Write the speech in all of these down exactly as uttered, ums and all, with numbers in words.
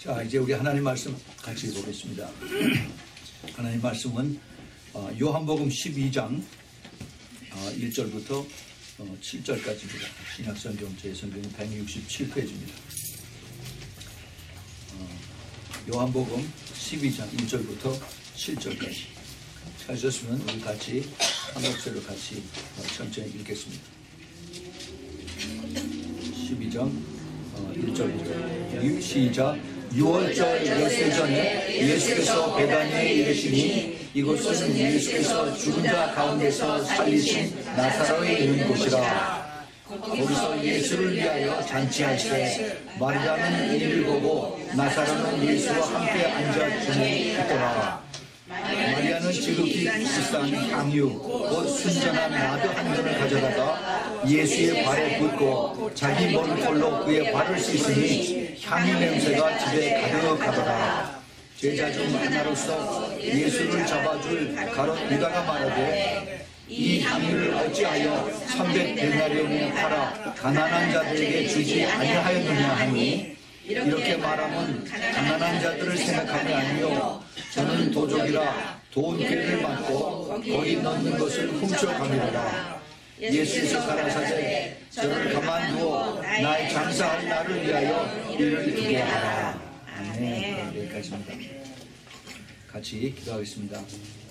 자, 이제 우리 하나님 말씀 같이 보겠습니다. 하나님 말씀은 요한복음 십이 장 일 절부터 칠 절까지입니다. 신약성경 제 성경 백육십칠 페이지입니다. 요한복음 십이 장 일 절부터 칠 절까지 찾으셨으면 우리 같이 한 목소리로 같이 천천히 읽겠습니다. 십이 장 일 절부터 시작. 유월절 엿새 전에 예수께서 베다니에 이르시니 이곳은 예수께서 죽은 자 가운데서 살리신 나사로에 있는 곳이라. 거기서 예수를 위하여 잔치하시되 마리아는 이를 보고 나사로는 예수와 함께 앉아 주문에 있더라. 마리아는 지극히 비싼 향유 곧 순전한 나드 한 전을 가져다가 예수의 발에 붓고 자기 머리털로 그의 발을 씻으니 향유 냄새가 집에 가득하더라. 제자 중 하나로서 예수를 잡아줄 가롯 유다가 말하되 이 향유를 어찌하여 삼백 데나리온에 팔아 가난한 자들에게 주지 아니하였느냐 하니 이렇게 말하면 가난한 자들을 생각함이 아니요 저는 도적이라 돈 괴를 맞고 거기 넣는 것을 훔쳐가미로라. 예수께서 가라사대 저를 가만두어 나의 장사할 나를 위하여 이를 두게 하라. 아멘. 여기까지입니다. 같이 기도하겠습니다.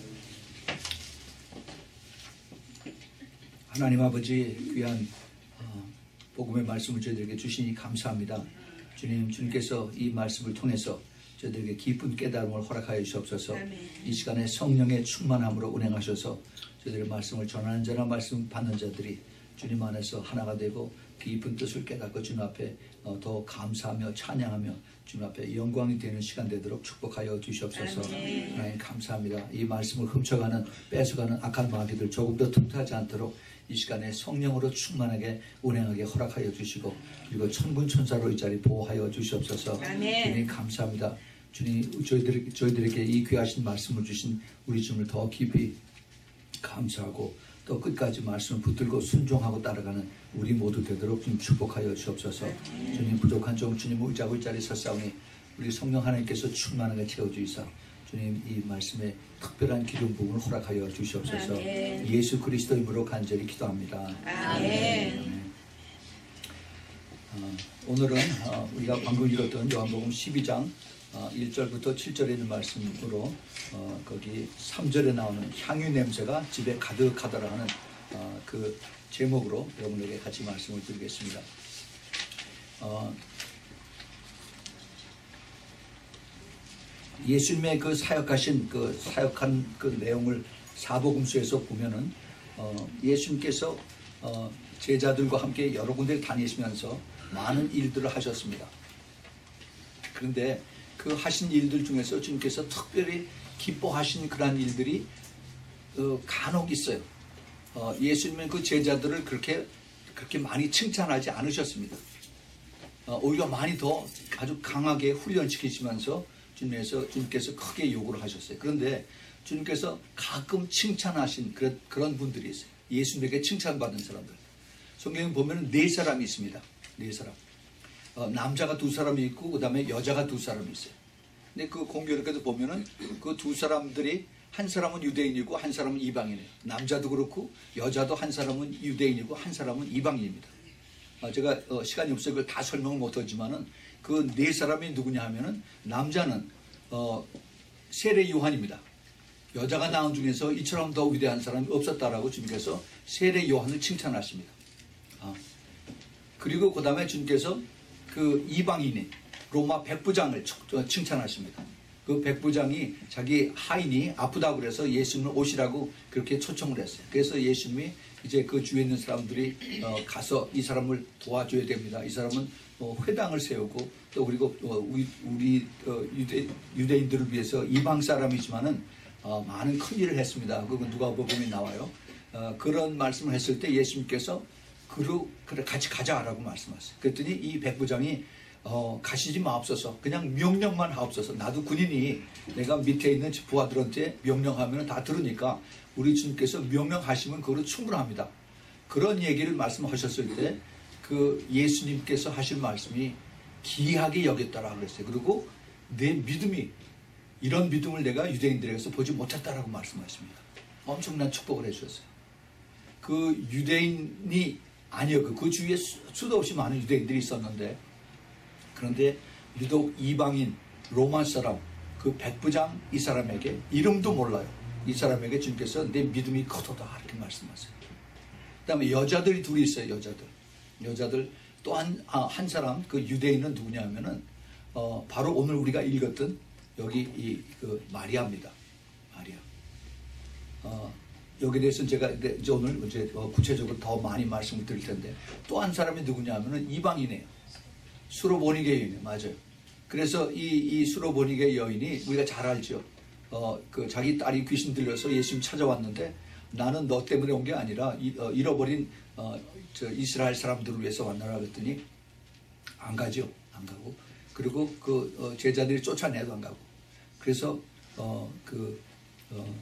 하나님 아버지 귀한 복음의 말씀을 저희들에게 주시니 감사합니다. 주님, 주님께서 이 말씀을 통해서 저희들에게 깊은 깨달음을 허락하여 주시옵소서. 아멘. 이 시간에 성령의 충만함으로 운행하셔서 저희들의 말씀을 전하는 자나 말씀 받는 자들이 주님 안에서 하나가 되고 깊은 뜻을 깨닫고 주님 앞에 더 감사하며 찬양하며 주님 앞에 영광이 되는 시간 되도록 축복하여 주시옵소서. 아멘. 하나님 감사합니다. 이 말씀을 훔쳐가는 뺏어가는 악한 마귀들 조금 더 틈타지 않도록 이 시간에 성령으로 충만하게 운행하게 허락하여 주시고 그리고 천군 천사로 이 자리 보호하여 주시옵소서. 아멘. 주님 감사합니다. 주님 저희들, 저희들에게 이 귀하신 말씀을 주신 우리 주님을 더 깊이 감사하고 또 끝까지 말씀을 붙들고 순종하고 따라가는 우리 모두 되도록 좀 축복하여 주옵소서. 아멘. 주님 부족한 종 주님 의자고 이 자리에 섰사오니 우리 성령 하나님께서 충만하게 채워주시사 주님 이 말씀에 특별한 기름 부음을 허락하여 주시옵소서. 아멘. 예수 그리스도 이름으로 간절히 기도합니다. 아멘. 아멘. 어, 오늘은 어, 우리가 방금 읽었던 요한복음 십이 장 어, 일 절부터 칠 절에 있는 말씀으로 어, 거기 삼 절에 나오는 향유 냄새가 집에 가득하더라 하는 어, 그 제목으로 여러분에게 같이 말씀을 드리겠습니다. 어, 예수님의 그 사역하신 그 사역한 그 내용을 사복음서에서 보면은 어, 예수님께서 어, 제자들과 함께 여러 군데를 다니시면서 많은 일들을 하셨습니다. 그런데 그 하신 일들 중에서 주님께서 특별히 기뻐하신 그러한 일들이 어, 간혹 있어요. 어, 예수님은 그 제자들을 그렇게 그렇게 많이 칭찬하지 않으셨습니다. 어, 오히려 많이 더 아주 강하게 훈련시키시면서 주님께서, 주님께서 크게 요구를 하셨어요. 그런데 주님께서 가끔 칭찬하신 그런, 그런 분들이 있어요. 예수님에게 칭찬받은 사람들. 성경에 보면 네 사람이 있습니다. 네 사람. 어, 남자가 두 사람이 있고 그 다음에 여자가 두 사람이 있어요. 근데 그 공교롭게도 보면은 그 두 사람들이 한 사람은 유대인이고 한 사람은 이방인이에요. 남자도 그렇고 여자도 한 사람은 유대인이고 한 사람은 이방인입니다. 어, 제가 어, 시간이 없어서 그걸 다 설명을 못하지만은 그 네 사람이 누구냐 하면은 남자는 어, 세례 요한입니다. 여자가 낳은 중에서 이처럼 더 위대한 사람이 없었다라고 주님께서 세례 요한을 칭찬하십니다. 어. 그리고 그 다음에 주님께서 그 이방인인 로마 백부장을 칭찬하십니다. 그 백부장이 자기 하인이 아프다고 그래서 예수님을 오시라고 그렇게 초청을 했어요. 그래서 예수님이 이제 그 주위에 있는 사람들이 어 가서 이 사람을 도와줘야 됩니다. 이 사람은 어 회당을 세우고 또 그리고 어 우리, 우리 어 유대, 유대인들을 위해서 이방 사람이지만은 어 많은 큰 일을 했습니다. 그건 누가복음에 나와요. 어 그런 말씀을 했을 때 예수님께서 그러, 그래 같이 가자라고 말씀하셨어요. 그랬더니 이 백부장이 어, 가시지 마옵소서. 그냥 명령만 하옵소서. 나도 군인이 내가 밑에 있는 부하들한테 명령하면 다 들으니까 우리 주님께서 명령하시면 그걸로 충분합니다. 그런 얘기를 말씀하셨을 때 그 예수님께서 하신 말씀이 기이하게 여겼다라고 그랬어요. 그리고 내 믿음이 이런 믿음을 내가 유대인들에게서 보지 못했다라고 말씀하십니다. 엄청난 축복을 해주셨어요. 그 유대인이 아니었고 그 주위에 수도 없이 많은 유대인들이 있었는데 그런데 유독 이방인 로마 사람 그 백부장 이 사람에게 이름도 몰라요. 이 사람에게 주님께서 내 믿음이 크도다 이렇게 말씀하세요. 그 다음에 여자들이 둘이 있어요. 여자들 여자들 또 한 아, 한 사람 그 유대인은 누구냐 하면은 어, 바로 오늘 우리가 읽었던 여기 이 그 마리아입니다. 마리아. 어, 여기에 대해서는 제가 이제 오늘 이제 구체적으로 더 많이 말씀을 드릴 텐데 또 한 사람이 누구냐 하면은 이방인이에요. 수로보니게 여인이에요. 맞아요. 그래서 이, 이 수로보니게 여인이 우리가 잘 알죠. 어, 그 자기 딸이 귀신 들려서 예수님 찾아왔는데 나는 너 때문에 온 게 아니라 이, 어, 잃어버린 어, 저 이스라엘 사람들을 위해서 왔나라 그랬더니 안 가죠. 안 가고 그리고 그 어, 제자들이 쫓아내도 안 가고 그래서 어, 그, 어,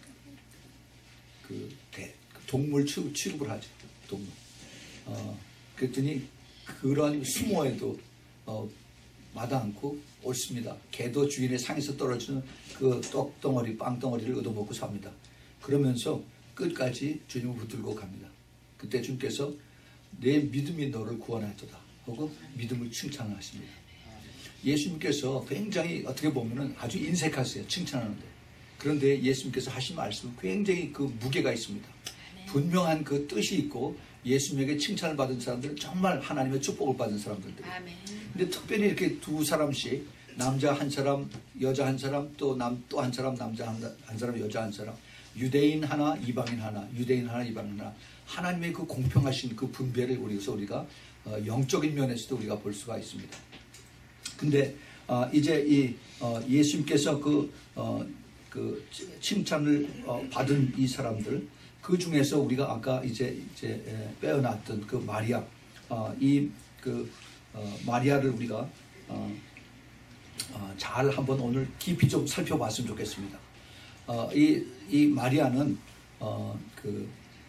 그, 대, 그 동물 취급, 취급을 하죠. 동물. 어, 그랬더니 그런 수모에도 어, 마다 않고 옳습니다. 개도 주인의 상에서 떨어지는 그 떡덩어리, 빵덩어리를 얻어먹고 삽니다. 그러면서 끝까지 주님을 붙들고 갑니다. 그때 주님께서 내 믿음이 너를 구원하였도다 하고 믿음을 칭찬하십니다. 예수님께서 굉장히 어떻게 보면 아주 인색하세요. 칭찬하는데. 그런데 예수님께서 하신 말씀은 굉장히 그 무게가 있습니다. 분명한 그 뜻이 있고 예수님에게 칭찬을 받은 사람들은 정말 하나님의 축복을 받은 사람들이에요. 근데 특별히 이렇게 두 사람씩 남자 한 사람, 여자 한 사람, 또 남 또 한 사람, 남자 한, 한 사람, 여자 한 사람, 유대인 하나, 이방인 하나, 유대인 하나, 이방인 하나, 하나님의 그 공평하신 그 분배를 우리서 우리가 어, 영적인 면에서도 우리가 볼 수가 있습니다. 근데 어, 이제 이 어, 예수님께서 그, 어, 그 칭찬을 어, 받은 이 사람들 그 중에서 우리가 아까 이제 이제 에, 빼어놨던 그 마리아 어, 이 그 어, 마리아를 우리가 어, 어, 잘 한번 오늘 깊이 좀 살펴봤으면 좋겠습니다. 어, 이, 이 마리아는 어, 그,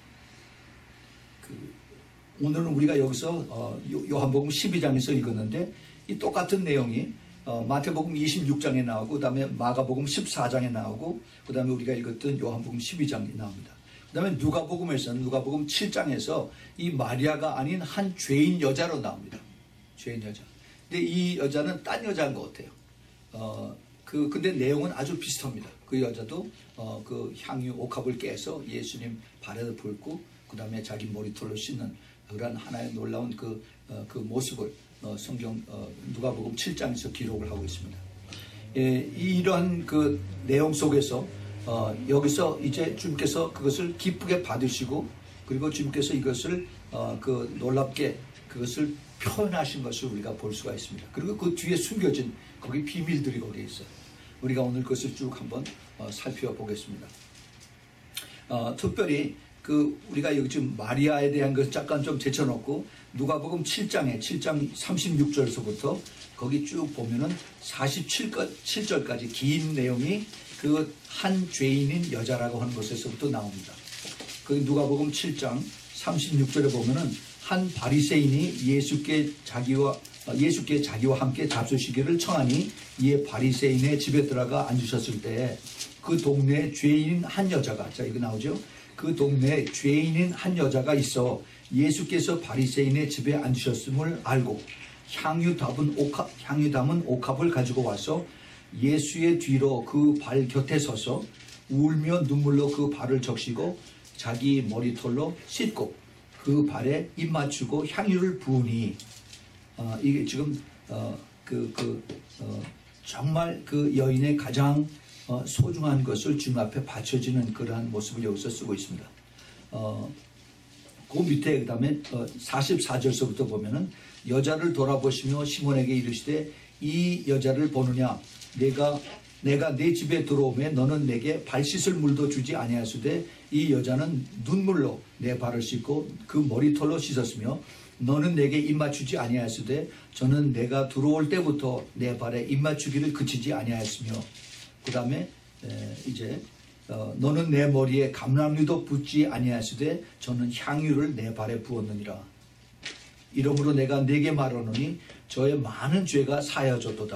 그 오늘은 우리가 여기서 어, 요한복음 십이 장에서 읽었는데 이 똑같은 내용이 어, 마태복음 이십육 장에 나오고 그 다음에 마가복음 십사 장에 나오고 그 다음에 우리가 읽었던 요한복음 십이 장에 나옵니다. 그 다음에 누가복음에서는 누가복음 칠 장에서 이 마리아가 아닌 한 죄인 여자로 나옵니다. 죄인 여자. 근데 이 여자는 딴 여자인 것 같아요. 어, 그, 근데 내용은 아주 비슷합니다. 그 여자도 어, 그 향유 옥합을 깨서 예수님 발에다 붓고 그 다음에 자기 머리털로 씻는 그런 하나의 놀라운 그, 어, 그 모습을 어, 성경 어, 누가복음 칠 장에서 기록을 하고 있습니다. 예, 이런 그 내용 속에서 어, 여기서 이제 주님께서 그것을 기쁘게 받으시고 그리고 주님께서 이것을 어, 그 놀랍게 그것을 표현하신 것을 우리가 볼 수가 있습니다. 그리고 그 뒤에 숨겨진 거기 비밀들이 거기에 있어요. 우리가 오늘 그것을 쭉 한번 어, 살펴보겠습니다. 어, 특별히 그 우리가 여기 지금 마리아에 대한 것을 잠깐 좀 제쳐놓고 누가복음 칠 장에 칠 장 삼십육 절에서부터 거기 쭉 보면은 사십칠 절까지 긴 내용이 그 한 죄인인 여자라고 하는 것에서부터 나옵니다. 그 누가복음 칠 장 삼십육 절에 보면은 한 바리새인이 예수께 자기와 예수께 자기와 함께 잡수시기를 청하니 이에 바리새인의 집에 들어가 앉으셨을 때 그 동네에 죄인인 한 여자가 자 이거 나오죠. 그 동네에 죄인인 한 여자가 있어 예수께서 바리새인의 집에 앉으셨음을 알고 향유 담은 옥합 향유 담은 옥합을 가지고 와서 예수의 뒤로 그 발 곁에 서서 울며 눈물로 그 발을 적시고 자기 머리털로 씻고 그 발에 입 맞추고 향유를 부으니 어, 이게 지금 어, 그, 그, 어, 정말 그 여인의 가장 어, 소중한 것을 주님 앞에 바쳐지는 그러한 모습을 여기서 쓰고 있습니다. 어, 그 밑에 그 다음에 어, 사십사 절서부터 보면은 여자를 돌아보시며 시몬에게 이르시되 이 여자를 보느냐 내가 내가 내 집에 들어오면 너는 내게 발 씻을 물도 주지 아니하시되 이 여자는 눈물로 내 발을 씻고 그 머리털로 씻었으며 너는 내게 입 맞추지 아니하시되 저는 내가 들어올 때부터 내 발에 입 맞추기를 그치지 아니하였으며 그 다음에 이제 어, 너는 내 머리에 감람류도 붓지 아니하시되 저는 향유를 내 발에 부었느니라. 이러므로 내가 네게 말하노니 저의 많은 죄가 사여졌도다.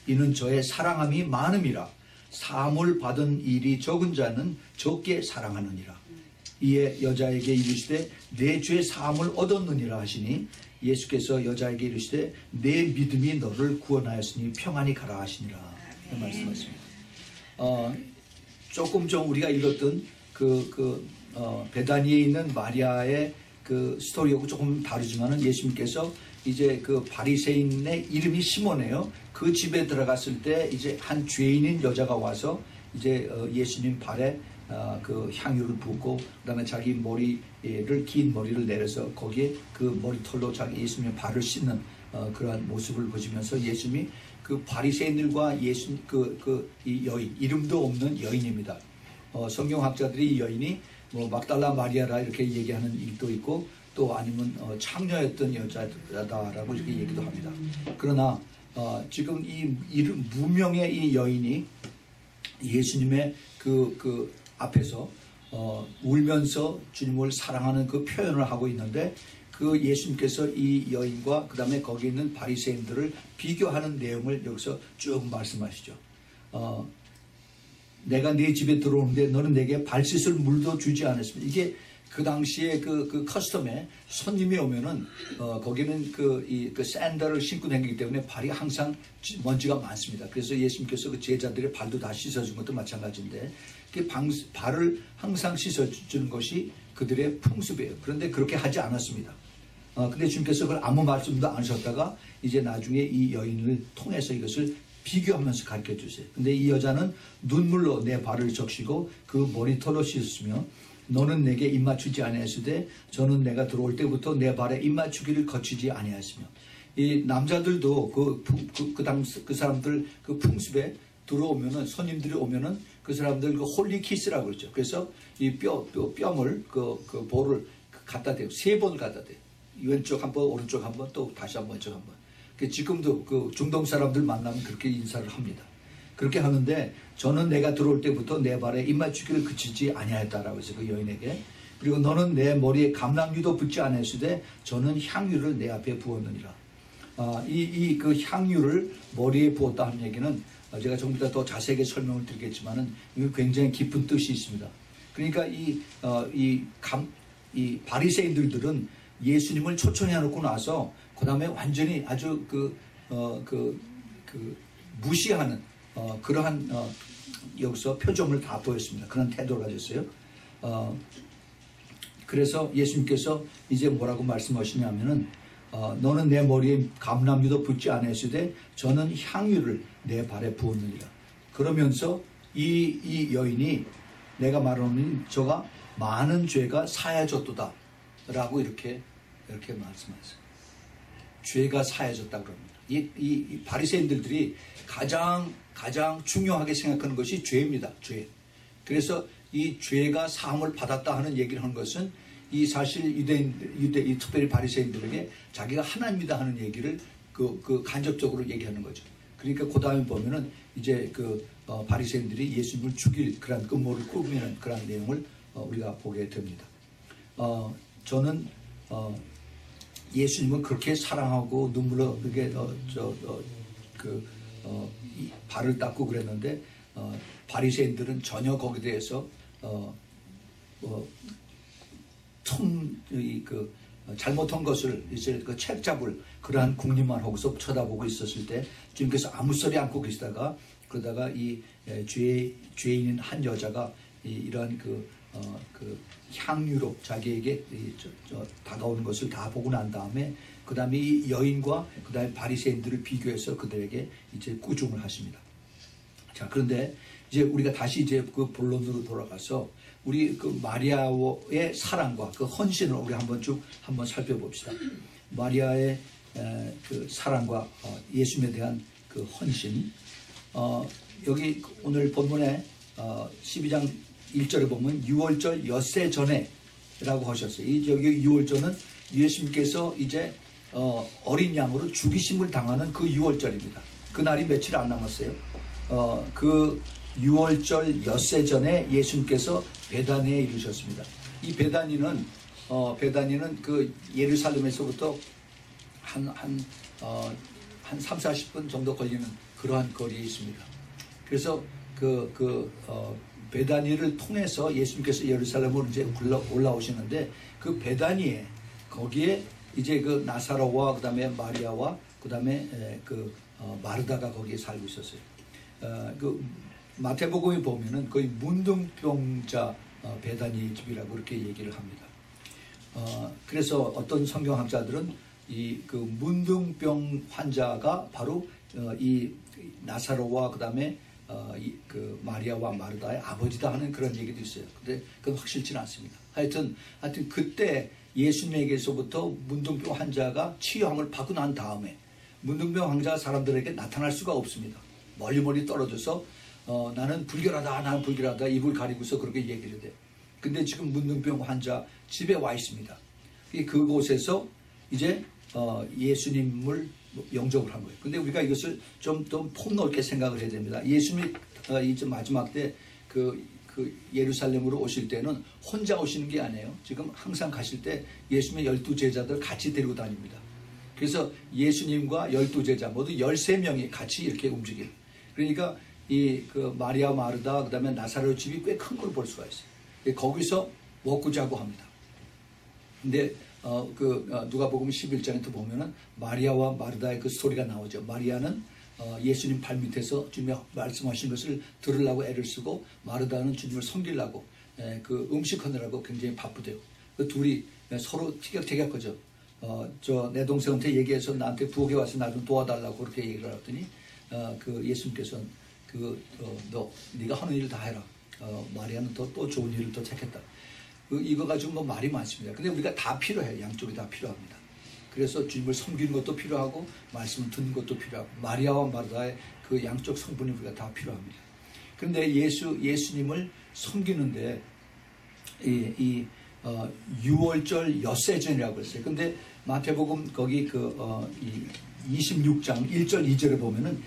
이는 저의 사랑함이 많음이라. 사함을 받은 일이 적은 자는 적게 사랑하느니라. 이에 여자에게 이르시되 내 죄 사함을 얻었느니라 하시니 예수께서 여자에게 이르시되 내 믿음이 너를 구원하였으니 평안히 가라 하시니라. 말씀하십니다. 어, 조금 전 우리가 읽었던 그, 그 어, 베다니에 있는 마리아의 그 스토리하고 조금 다르지만은 예수님께서 이제 그 바리새인의 이름이 시몬이에요. 그 집에 들어갔을 때 이제 한 죄인인 여자가 와서 이제 어, 예수님 발에 어, 그 향유를 붓고 그다음에 자기 머리를 긴 머리를 내려서 거기에 그 머리털로 자기 예수님의 발을 씻는 어, 그러한 모습을 보시면서 예수님이 그 바리새인들과 예수 그 그 이 여인 이름도 없는 여인입니다. 어, 성경학자들이 이 여인이 뭐 막달라 마리아라 이렇게 얘기하는 일도 있고 또 아니면 어, 창녀였던 여자다라고 이렇게 얘기도 합니다. 그러나 어, 지금 이 이름 무명의 이 여인이 예수님의 그, 그 앞에서 어, 울면서 주님을 사랑하는 그 표현을 하고 있는데 그 예수님께서 이 여인과 그 다음에 거기 있는 바리새인들을 비교하는 내용을 여기서 쭉 말씀하시죠. 어, 내가 네 집에 들어오는데 너는 내게 발 씻을 물도 주지 않았습니다. 이게 그 당시에 그, 그 커스텀에 손님이 오면은, 어, 거기는 그, 이, 그 샌들을 신고 다니기 때문에 발이 항상 먼지가 많습니다. 그래서 예수님께서 그 제자들의 발도 다 씻어준 것도 마찬가지인데, 그 방, 발을 항상 씻어주는 것이 그들의 풍습이에요. 그런데 그렇게 하지 않았습니다. 어, 근데 주님께서 그걸 아무 말씀도 안 하셨다가 이제 나중에 이 여인을 통해서 이것을 비교하면서 가르쳐 주세요. 근데 이 여자는 눈물로 내 발을 적시고 그 머리털로 씻으며 너는 내게 입맞추지 아니하시되 저는 내가 들어올 때부터 내 발에 입맞추기를 거치지 아니하시며 이 남자들도 그, 그, 그, 당, 그 사람들 그 풍습에 들어오면은 손님들이 오면은 그 사람들 그 홀리 키스라고 그러죠. 그래서 이 뼈, 뼈 뺨을 그, 그 볼을 갖다 대고 세 번을 갖다 대. 왼쪽 한 번, 오른쪽 한 번, 또 다시 한 번, 왼쪽 한 번. 지금도 그 중동 사람들 만나면 그렇게 인사를 합니다. 그렇게 하는데 저는 내가 들어올 때부터 내 발에 입맞추기를 그치지 아니하였다라고 해서 그 여인에게 그리고 너는 내 머리에 감람유도 붓지 아니하시되 저는 향유를 내 앞에 부었느니라. 아, 이, 이 그 향유를 머리에 부었다 하는 얘기는 제가 좀 이따 더 자세하게 설명을 드리겠지만은 이거 굉장히 깊은 뜻이 있습니다. 그러니까 이, 어, 이, 감, 이 바리새인들들은 예수님을 초청해 놓고 나서 그 다음에 완전히 아주 그, 어, 그, 그, 무시하는, 어, 그러한, 어, 여기서 표정을 다 보였습니다. 그런 태도를 가졌어요. 어, 그래서 예수님께서 이제 뭐라고 말씀하시냐면은, 어, 너는 내 머리에 감람유도 붓지 아니하시되 저는 향유를 내 발에 부었느니라. 그러면서 이, 이 여인이 내가 말하는 저가 많은 죄가 사해졌도다. 라고 이렇게, 이렇게 말씀하셨어요. 죄가 사해졌다 그럽니다. 이, 이, 이 바리새인들이 가장 가장 중요하게 생각하는 것이 죄입니다. 죄. 그래서 이 죄가 사함을 받았다 하는 얘기를 하는 것은 이 사실 유대인 유대 이 특별히 바리새인들에게 자기가 하나님이다 하는 얘기를 그, 그 간접적으로 얘기하는 거죠. 그러니까 그 다음에 보면은 이제 그 어, 바리새인들이 예수님을 죽일 그런 음모를 꾸미는 그런 내용을 어, 우리가 보게 됩니다. 어, 저는 어, 예수님은 그렇게 사랑하고 눈물로 그게 어, 저, 어, 그, 어, 이 발을 닦고 그랬는데 어, 바리새인들은 전혀 거기에 대해서 어, 어, 통, 이, 그, 잘못한 것을 이제 그 책 잡을 그러한 궁리만 하고서 쳐다보고 있었을 때 주님께서 아무 소리 않고 계시다가 그러다가 이 죄, 죄인인 한 여자가 이, 이러한 그, 어, 그 향유로 자기에게 이, 저, 저, 다가오는 것을 다 보고 난 다음에 그 다음에 이 여인과 그 다음에 바리새인들을 비교해서 그들에게 이제 꾸중을 하십니다. 자, 그런데 이제 우리가 다시 이제 그 본론으로 돌아가서 우리 그 마리아의 사랑과 그 헌신을 우리 한번 쭉 한번 살펴봅시다. 마리아의 에, 그 사랑과 어, 예수님에 대한 그 헌신. 어, 여기 오늘 본문에 어, 십이 장 일 절에 보면 유월절 엿새 전에 라고 하셨어요. 이 여기 유월절은 예수님께서 이제 어, 어린 양으로 죽이심을 당하는 그 유월절입니다. 그 날이 며칠 안 남았어요. 어, 그 유월절 엿새 전에 예수님께서 베다니에 이르셨습니다. 이 베다니는 어, 베다니는 그 예루살렘에서부터 한 한 어, 한 삼, 사십 분 정도 걸리는 그러한 거리에 있습니다. 그래서 그, 그, 어, 베다니를 통해서 예수님께서 예루살렘으로 이제 올라오시는데 그 베다니에 거기에 이제 그 나사로와 그 다음에 마리아와 그 다음에 그 어, 마르다가 거기에 살고 있었어요. 어, 그 마태복음에 보면은 거의 문둥병자 어, 베다니 집이라고 그렇게 얘기를 합니다. 어, 그래서 어떤 성경학자들은 이 그 문둥병 환자가 바로 어, 이 나사로와 그 다음에 어, 이, 그 마리아와 마르다의 아버지다 하는 그런 얘기도 있어요. 근데 그건 확실치는 않습니다. 하여튼 하여튼 그때 예수님에게서부터 문둥병 환자가 치유함을 받고 난 다음에 문둥병 환자 사람들에게 나타날 수가 없습니다. 멀리 멀리 떨어져서 어, 나는 불결하다, 나는 불결하다 입을 가리고서 그렇게 얘기를 해요. 근데 지금 문둥병 환자 집에 와 있습니다. 그곳에서 이제 어, 예수님을 영접을 한 거예요. 근데 우리가 이것을 좀 더 폭넓게 생각을 해야 됩니다. 예수님이 어, 이제 마지막 때 그 그 예루살렘으로 오실 때는 혼자 오시는 게 아니에요. 지금 항상 가실 때 예수님의 열두 제자들 같이 데리고 다닙니다. 그래서 예수님과 열두 제자 모두 열세 명이 같이 이렇게 움직여요. 그러니까 이 그 마리아 마르다 그다음에 나사로 집이 꽤 큰 걸 볼 수가 있어요. 거기서 먹고 자고 합니다. 근데 어 그 어, 누가복음 십일 장에 또 보면은 마리아와 마르다의 그 스토리가 나오죠. 마리아는 어, 예수님 발 밑에서 주님이 말씀하신 것을 들으려고 애를 쓰고 마르다는 주님을 섬기려고 에, 그 음식하느라고 굉장히 바쁘대요. 그 둘이 서로 티격태격하죠. 어, 저 내 동생한테 얘기해서 나한테 부엌에 와서 나 좀 도와달라고 그렇게 얘기를 하더니 어, 그 예수님께서는 그 어, 너 네가 하는 일 다 해라. 어, 마리아는 더 또 좋은 일을 더 택했다. 그 이거 가지고 뭐 말이 많습니다. 근데 우리가 다 필요해요. 양쪽이 다 필요합니다. 그래서 주님을 섬기는 것도 필요하고 말씀을 듣는 것도 필요하고 마리아와 마르다의 그 양쪽 성분이 우리가 다 필요합니다. 그런데 예수 예수님을 섬기는데 이, 이 어, 유월절 엿새전이라고 했어요. 근데 마태복음 거기 그 어, 이 이십육 장 일 절 이 절에 보면은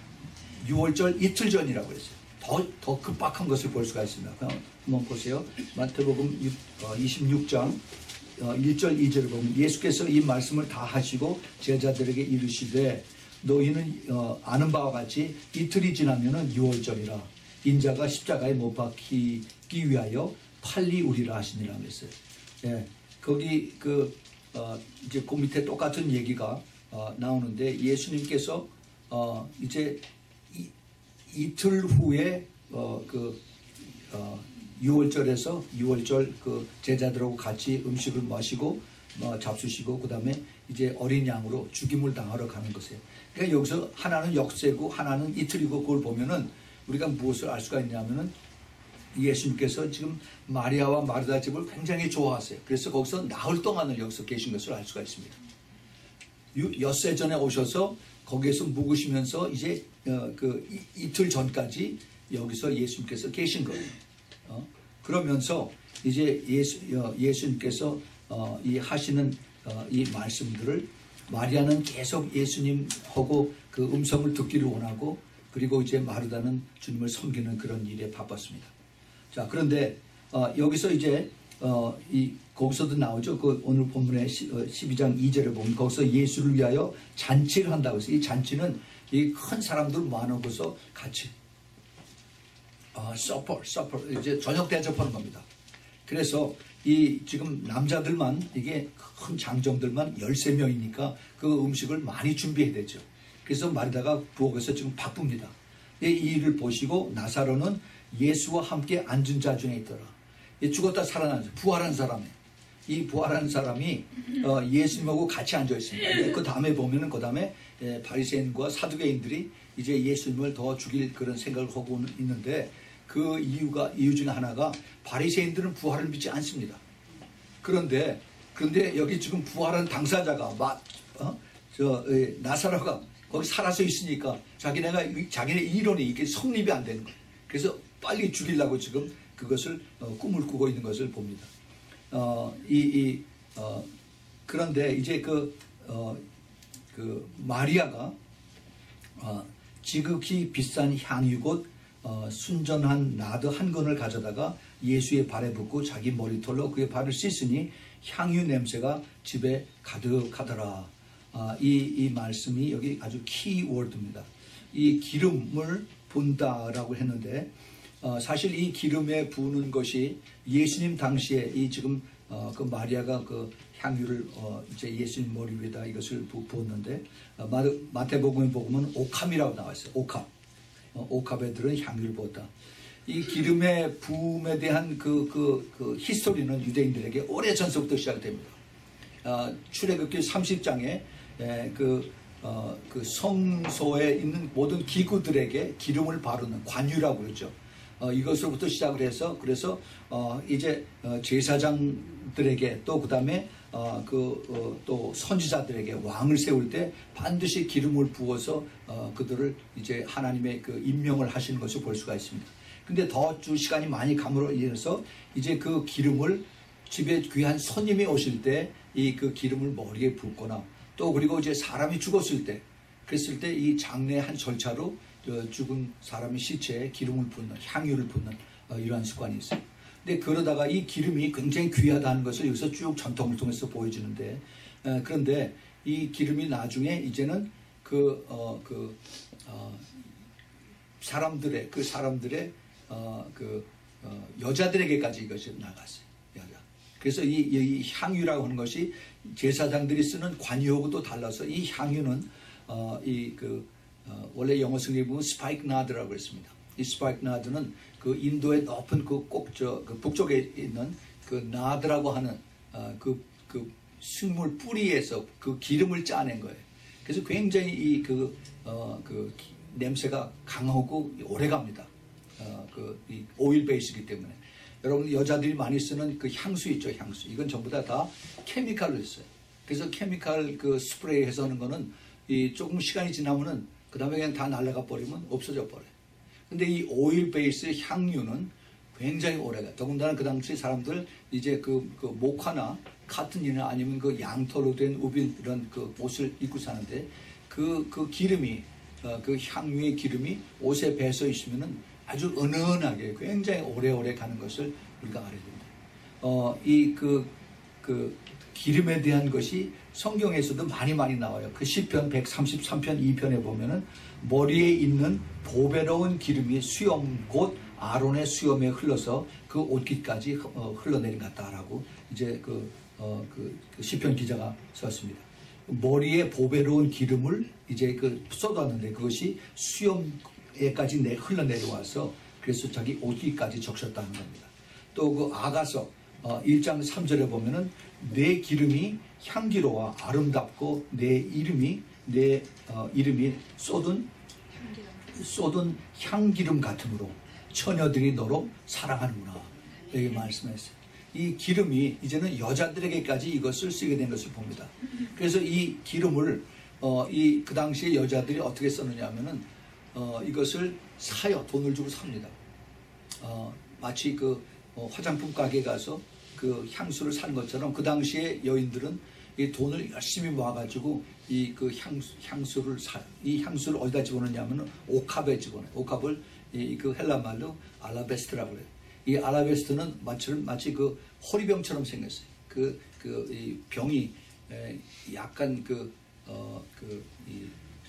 유월절 이틀 전이라고 했어요. 더, 더 급박한 것을 볼 수가 있습니다. 한번 보세요. 마태복음 이십육 장 일 절 이 절을 보면 예수께서 이 말씀을 다 하시고 제자들에게 이르시되 너희는 아는 바와 같이 이틀이 지나면은 유월절이라 인자가 십자가에 못 박히기 위하여 팔리우리라 하시니라 했어요. 예, 거기 그 어, 이제 그 밑에 똑같은 얘기가 어, 나오는데 예수님께서 어, 이제 이, 이틀 후에 어, 그 어, 유월절에서 유월절 그 제자들하고 같이 음식을 마시고 어, 잡수시고 그 다음에 이제 어린 양으로 죽임을 당하러 가는 것이에요. 그러니까 여기서 하나는 역세고 하나는 이틀이고 그걸 보면은 우리가 무엇을 알 수가 있냐면은 예수님께서 지금 마리아와 마르다 집을 굉장히 좋아하세요. 그래서 거기서 나흘 동안을 여기서 계신 것을 알 수가 있습니다. 엿새 전에 오셔서 거기에서 묵으시면서 이제 어, 그 이, 이틀 전까지 여기서 예수님께서 계신 거예요. 어? 그러면서 이제 예수, 어, 예수님께서 어, 이 하시는 어, 이 말씀들을 마리아는 계속 예수님하고 그 음성을 듣기를 원하고 그리고 이제 마르다는 주님을 섬기는 그런 일에 바빴습니다. 자, 그런데 어, 여기서 이제 어, 이 거기서도 나오죠. 그 오늘 본문의 십이 장 이 절에 보면 거기서 예수를 위하여 잔치를 한다고 해서 이 잔치는 이 큰 사람들 모아놓고서 같이 어, 서퍼, 서퍼 이제 저녁 대접하는 겁니다. 그래서 이 지금 남자들만 이게 큰 장정들만 열세 명이니까 그 음식을 많이 준비해야 되죠. 그래서 마르다가 부엌에서 지금 바쁩니다. 이 일을 보시고 나사로는 예수와 함께 앉은 자 중에 있더라. 죽었다 살아난 부활한 사람이에요. 이 부활한 사람이 어, 예수님하고 같이 앉아 있습니다. 그 다음에 보면은 그 다음에 바리새인과 사두개인들이 이제 예수님을 더 죽일 그런 생각을 하고 있는데 그 이유가 이유 중에 하나가 바리새인들은 부활을 믿지 않습니다. 그런데 그런데 여기 지금 부활한 당사자가 마, 어? 저 에, 나사로가 거기 살아서 있으니까 자기네가 자기네 이론이 이게 성립이 안 되는 거예요. 그래서 빨리 죽이려고 지금 그것을 어, 꿈을 꾸고 있는 것을 봅니다. 어, 이, 이, 어, 그런데 이제 그, 어, 그 마리아가 어, 지극히 비싼 향유 곧 어, 순전한 나드 한 근을 가져다가 예수의 발에 붓고 자기 머리털로 그의 발을 씻으니 향유 냄새가 집에 가득하더라. 아, 이, 이 말씀이 여기 아주 키워드입니다. 이 기름을 붓다라고 했는데 어, 사실 이 기름에 부는 것이 예수님 당시에 이 지금 어, 그 마리아가 그 향유를 어, 이제 예수님 머리 위에다 이것을 부, 부었는데 어, 마, 마태복음에 보면 오캄이라고 나와 있어요. 오캄. 어, 오캄에 들은 향유를 부었다. 이 기름의 부음에 대한 그, 그, 그 히스토리는 유대인들에게 오래전서부터 시작됩니다. 어, 출애굽기 삼십 장에 에, 그, 어, 그 성소에 있는 모든 기구들에게 기름을 바르는 관유라고 그러죠. 어, 이것으로부터 시작을 해서 그래서 어, 이제 어, 제사장들에게 또 그다음에 어, 그, 어, 또 선지자들에게 왕을 세울 때 반드시 기름을 부어서 어, 그들을 이제 하나님의 그 임명을 하시는 것을 볼 수가 있습니다. 근데 더 주 시간이 많이 감으로 인해서 이제 그 기름을 집에 귀한 손님이 오실 때 이 그 기름을 머리에 붓거나 또 그리고 이제 사람이 죽었을 때 그랬을 때 이 장례 한 절차로 죽은 사람의 시체에 기름을 붓는 향유를 붓는 어, 이러한 습관이 있어요. 근데 그러다가 이 기름이 굉장히 귀하다는 것을 여기서 쭉 전통을 통해서 보여주는데 에, 그런데 이 기름이 나중에 이제는 그, 어, 그 어, 사람들의 그 사람들의 어, 그 어, 여자들에게까지 이것이 나갔어요. 여자. 그래서 이, 이 향유라고 하는 것이 제사장들이 쓰는 관유하고도 달라서 이 향유는 어, 이 그 어, 원래 영어 성경에 보면 스파이크 나드라고 했습니다. 이 스파이크 나드는 그 인도의 높은 그 꼭 저 그 북쪽에 있는 그 나드라고 하는 어, 그, 그 식물 뿌리에서 그 기름을 짜낸 거예요. 그래서 굉장히 이 그 어, 그 냄새가 강하고 오래 갑니다. 어, 그 이 오일 베이스이기 때문에 여러분 여자들이 많이 쓰는 그 향수 있죠, 향수. 이건 전부 다 다 케미칼로 했어요. 그래서 케미칼 그 스프레이 해서 하는 거는 이 조금 시간이 지나면은 그 다음에 그냥 다 날아가 버리면 없어져 버려요. 근데 이 오일 베이스 향유는 굉장히 오래가. 더군다나 그 당시 사람들 이제 그, 그 목화나 카튼이나 아니면 그 양털로 된 우빈 이런 그 옷을 입고 사는데 그, 그 기름이, 어, 그 향유의 기름이 옷에 배서 있으면은 아주 은은하게 굉장히 오래오래 가는 것을 우리가 알아야 됩니다. 어, 이 그, 그 기름에 대한 것이 성경에서도 많이 많이 나와요. 그 시편 백삼십삼 편 이 편에 보면은 머리에 있는 보배로운 기름이 수염 곧 아론의 수염에 흘러서 그 옷깃까지 흘러내린 것 같다라고 이제 그, 어, 그, 그 시편 기자가 썼습니다. 머리에 보배로운 기름을 이제 그 쏟았는데 그것이 수염에까지 내 흘러내려와서 그래서 자기 옷깃까지 적셨다는 겁니다. 또 그 아가서 어, 일 장 삼 절에 보면은 내 기름이 향기로워 아름답고 내 이름이 내 어, 이름이 쏟은 쏟은 향기름 같으므로 처녀들이 너로 사랑하는구나 여기 말씀했어요. 이 기름이 이제는 여자들에게까지 이것을 쓰게 된 것을 봅니다. 그래서 이 기름을 어, 이 그 당시에 여자들이 어떻게 썼느냐면은 어, 이것을 사요. 돈을 주고 삽니다. 어, 마치 그 어, 화장품 가게에 가서 그 향수를 사는 것처럼 그 당시에 여인들은 이 돈을 열심히 모아가지고 이 그 향수, 향수를 사, 이 향수를 어디다 집어넣냐면은 옥합에 집어넣어요. 옥합을 이 그 헬라 말로 알라베스트라고 그래요. 이 알라베스트는 마치, 마치 그 호리병처럼 생겼어요. 그, 그, 이 병이 에, 약간 그, 어, 그, 이,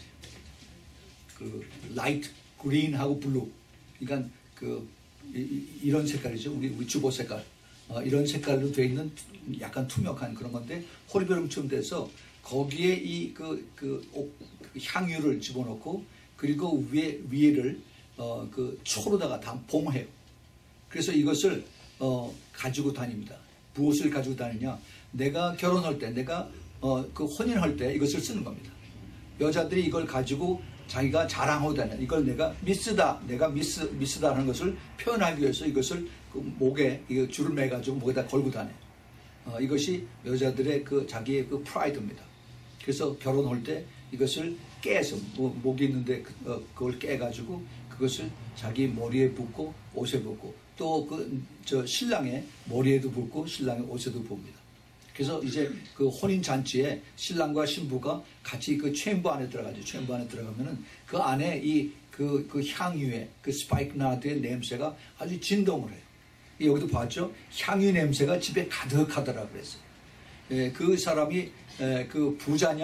그, 라이트 그린하고 블루. 그러니까 그, 이, 이런 색깔이죠. 우리, 우리 주보 색깔. 어, 이런 색깔로 되어 있는 약간 투명한 그런 건데 호리병처럼 돼서 거기에 이 그 그 그 향유를 집어넣고 그리고 위에 위에를 어, 그 초로다가 다 봉해요. 그래서 이것을 어, 가지고 다닙니다. 무엇을 가지고 다니냐? 내가 결혼할 때, 내가 어, 그 혼인할 때 이것을 쓰는 겁니다. 여자들이 이걸 가지고 자기가 자랑하고 다녀. 이걸 내가 미스다, 내가 미스 미스다라는 것을 표현하기 위해서 이것을 그 목에 이거 줄을 매가지고 목에다 걸고 다녀. 어, 이것이 여자들의 그 자기의 그 프라이드입니다. 그래서 결혼할 때 이것을 깨서 뭐, 목이 있는데 그, 어, 그걸 깨가지고 그것을 자기 머리에 붓고 옷에 붓고 또 그 저 신랑의 머리에도 붓고 신랑의 옷에도 붓습니다. 그래서 이제 그 혼인 잔치에 신랑과 신부가 같이 그 챔버 안에 들어가죠. 챔버 안에 들어가면은 그 안에 이 그 그 향유의 그 스파이크 나드의 냄새가 아주 진동을 해요. 여기도 봤죠? 향유 냄새가 집에 가득하더라 그랬어요. 예, 그 사람이 예, 그 부자냐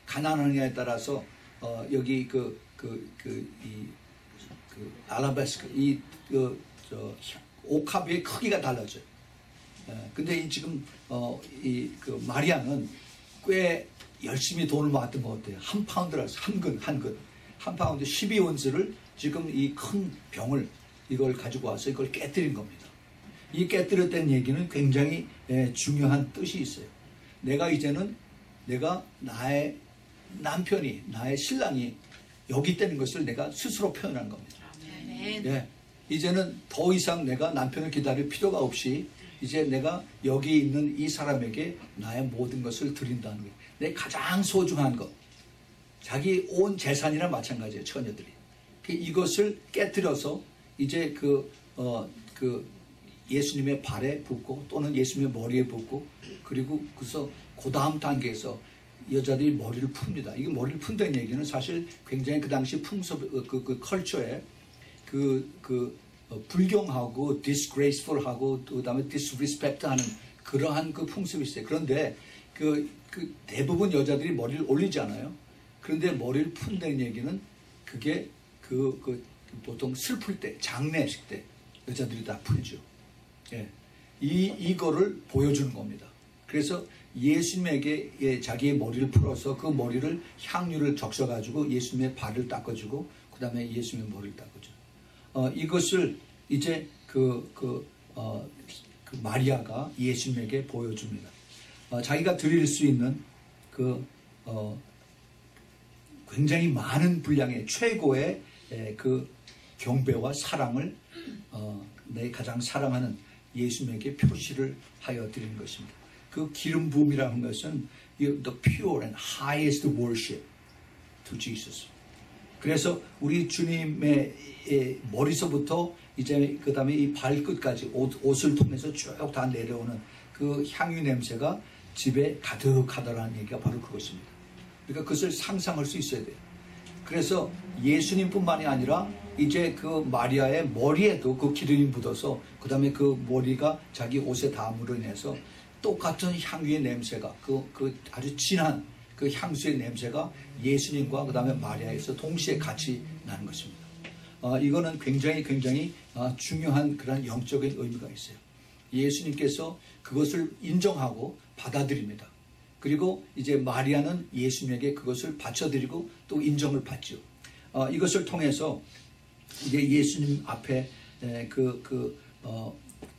가난하느냐에 따라서 어, 여기 그 그 그 이 그 알라베스크 이그 저 옥합의 크기가 달라져요. 예, 근데 이 지금 어, 이 그 마리아는 꽤 열심히 돈을 모았던 것 같아요. 한 파운드라서 한 근 한 근 한 파운드 십이 온스를 지금 이 큰 병을 이걸 가지고 와서 이걸 깨뜨린 겁니다. 이 깨뜨렸다는 얘기는 굉장히 예, 중요한 뜻이 있어요. 내가 이제는 내가 나의 남편이 나의 신랑이 여기 있다는 것을 내가 스스로 표현한 겁니다. 예, 이제는 더 이상 내가 남편을 기다릴 필요가 없이 이제 내가 여기 있는 이 사람에게 나의 모든 것을 드린다는 거예요. 내 가장 소중한 것, 자기 온 재산이나 마찬가지예요. 처녀들이 이것을 깨뜨려서 이제 그, 어, 그 예수님의 발에 붓고 또는 예수님의 머리에 붓고 그리고 그래서 그 다음 단계에서 여자들이 머리를 풉니다. 이게 머리를 푼다는 얘기는 사실 굉장히 그 당시 풍습, 그, 그 컬처에 그, 그, 어, 불경하고 disgraceful하고 또 그다음에 disrespect하는 그러한 그 풍습이 있어요. 그런데 그, 그 대부분 여자들이 머리를 올리지 않아요. 그런데 머리를 푼다는 얘기는 그게 그, 그 보통 슬플 때, 장례식 때 여자들이 다 풀죠. 예. 이, 이거를 보여주는 겁니다. 그래서 예수님에게 예, 자기의 머리를 풀어서 그 머리를 향유를 적셔가지고 예수님의 발을 닦아주고 그 다음에 예수님의 머리를 닦아줘요. 어, 이것을 이제 그, 그, 어, 그 마리아가 예수님에게 보여줍니다. 어, 자기가 드릴 수 있는 그 어, 굉장히 많은 분량의 최고의 에, 그 경배와 사랑을 어, 내 가장 사랑하는 예수님에게 표시를 하여 드리는 것입니다. 그 기름 부음이라는 것은 the pure and highest worship to Jesus. 그래서 우리 주님의 머리서부터 이제 그 다음에 이 발끝까지 옷, 옷을 통해서 쭉 다 내려오는 그 향유 냄새가 집에 가득하다라는 얘기가 바로 그것입니다. 그러니까 그것을 상상할 수 있어야 돼요. 그래서 예수님뿐만이 아니라 이제 그 마리아의 머리에도 그 기름이 묻어서 그 다음에 그 머리가 자기 옷에 닿음으로 인해서 똑같은 향유의 냄새가 그, 그 아주 진한 그 향수의 냄새가 예수님과 그 다음에 마리아에서 동시에 같이 나는 것입니다. 어, 이거는 굉장히 굉장히 어, 중요한 그런 영적인 의미가 있어요. 예수님께서 그것을 인정하고 받아들입니다. 그리고 이제 마리아는 예수님에게 그것을 바쳐드리고 또 인정을 받죠. 어, 이것을 통해서 이제 예수님 앞에 에, 그, 그, 어,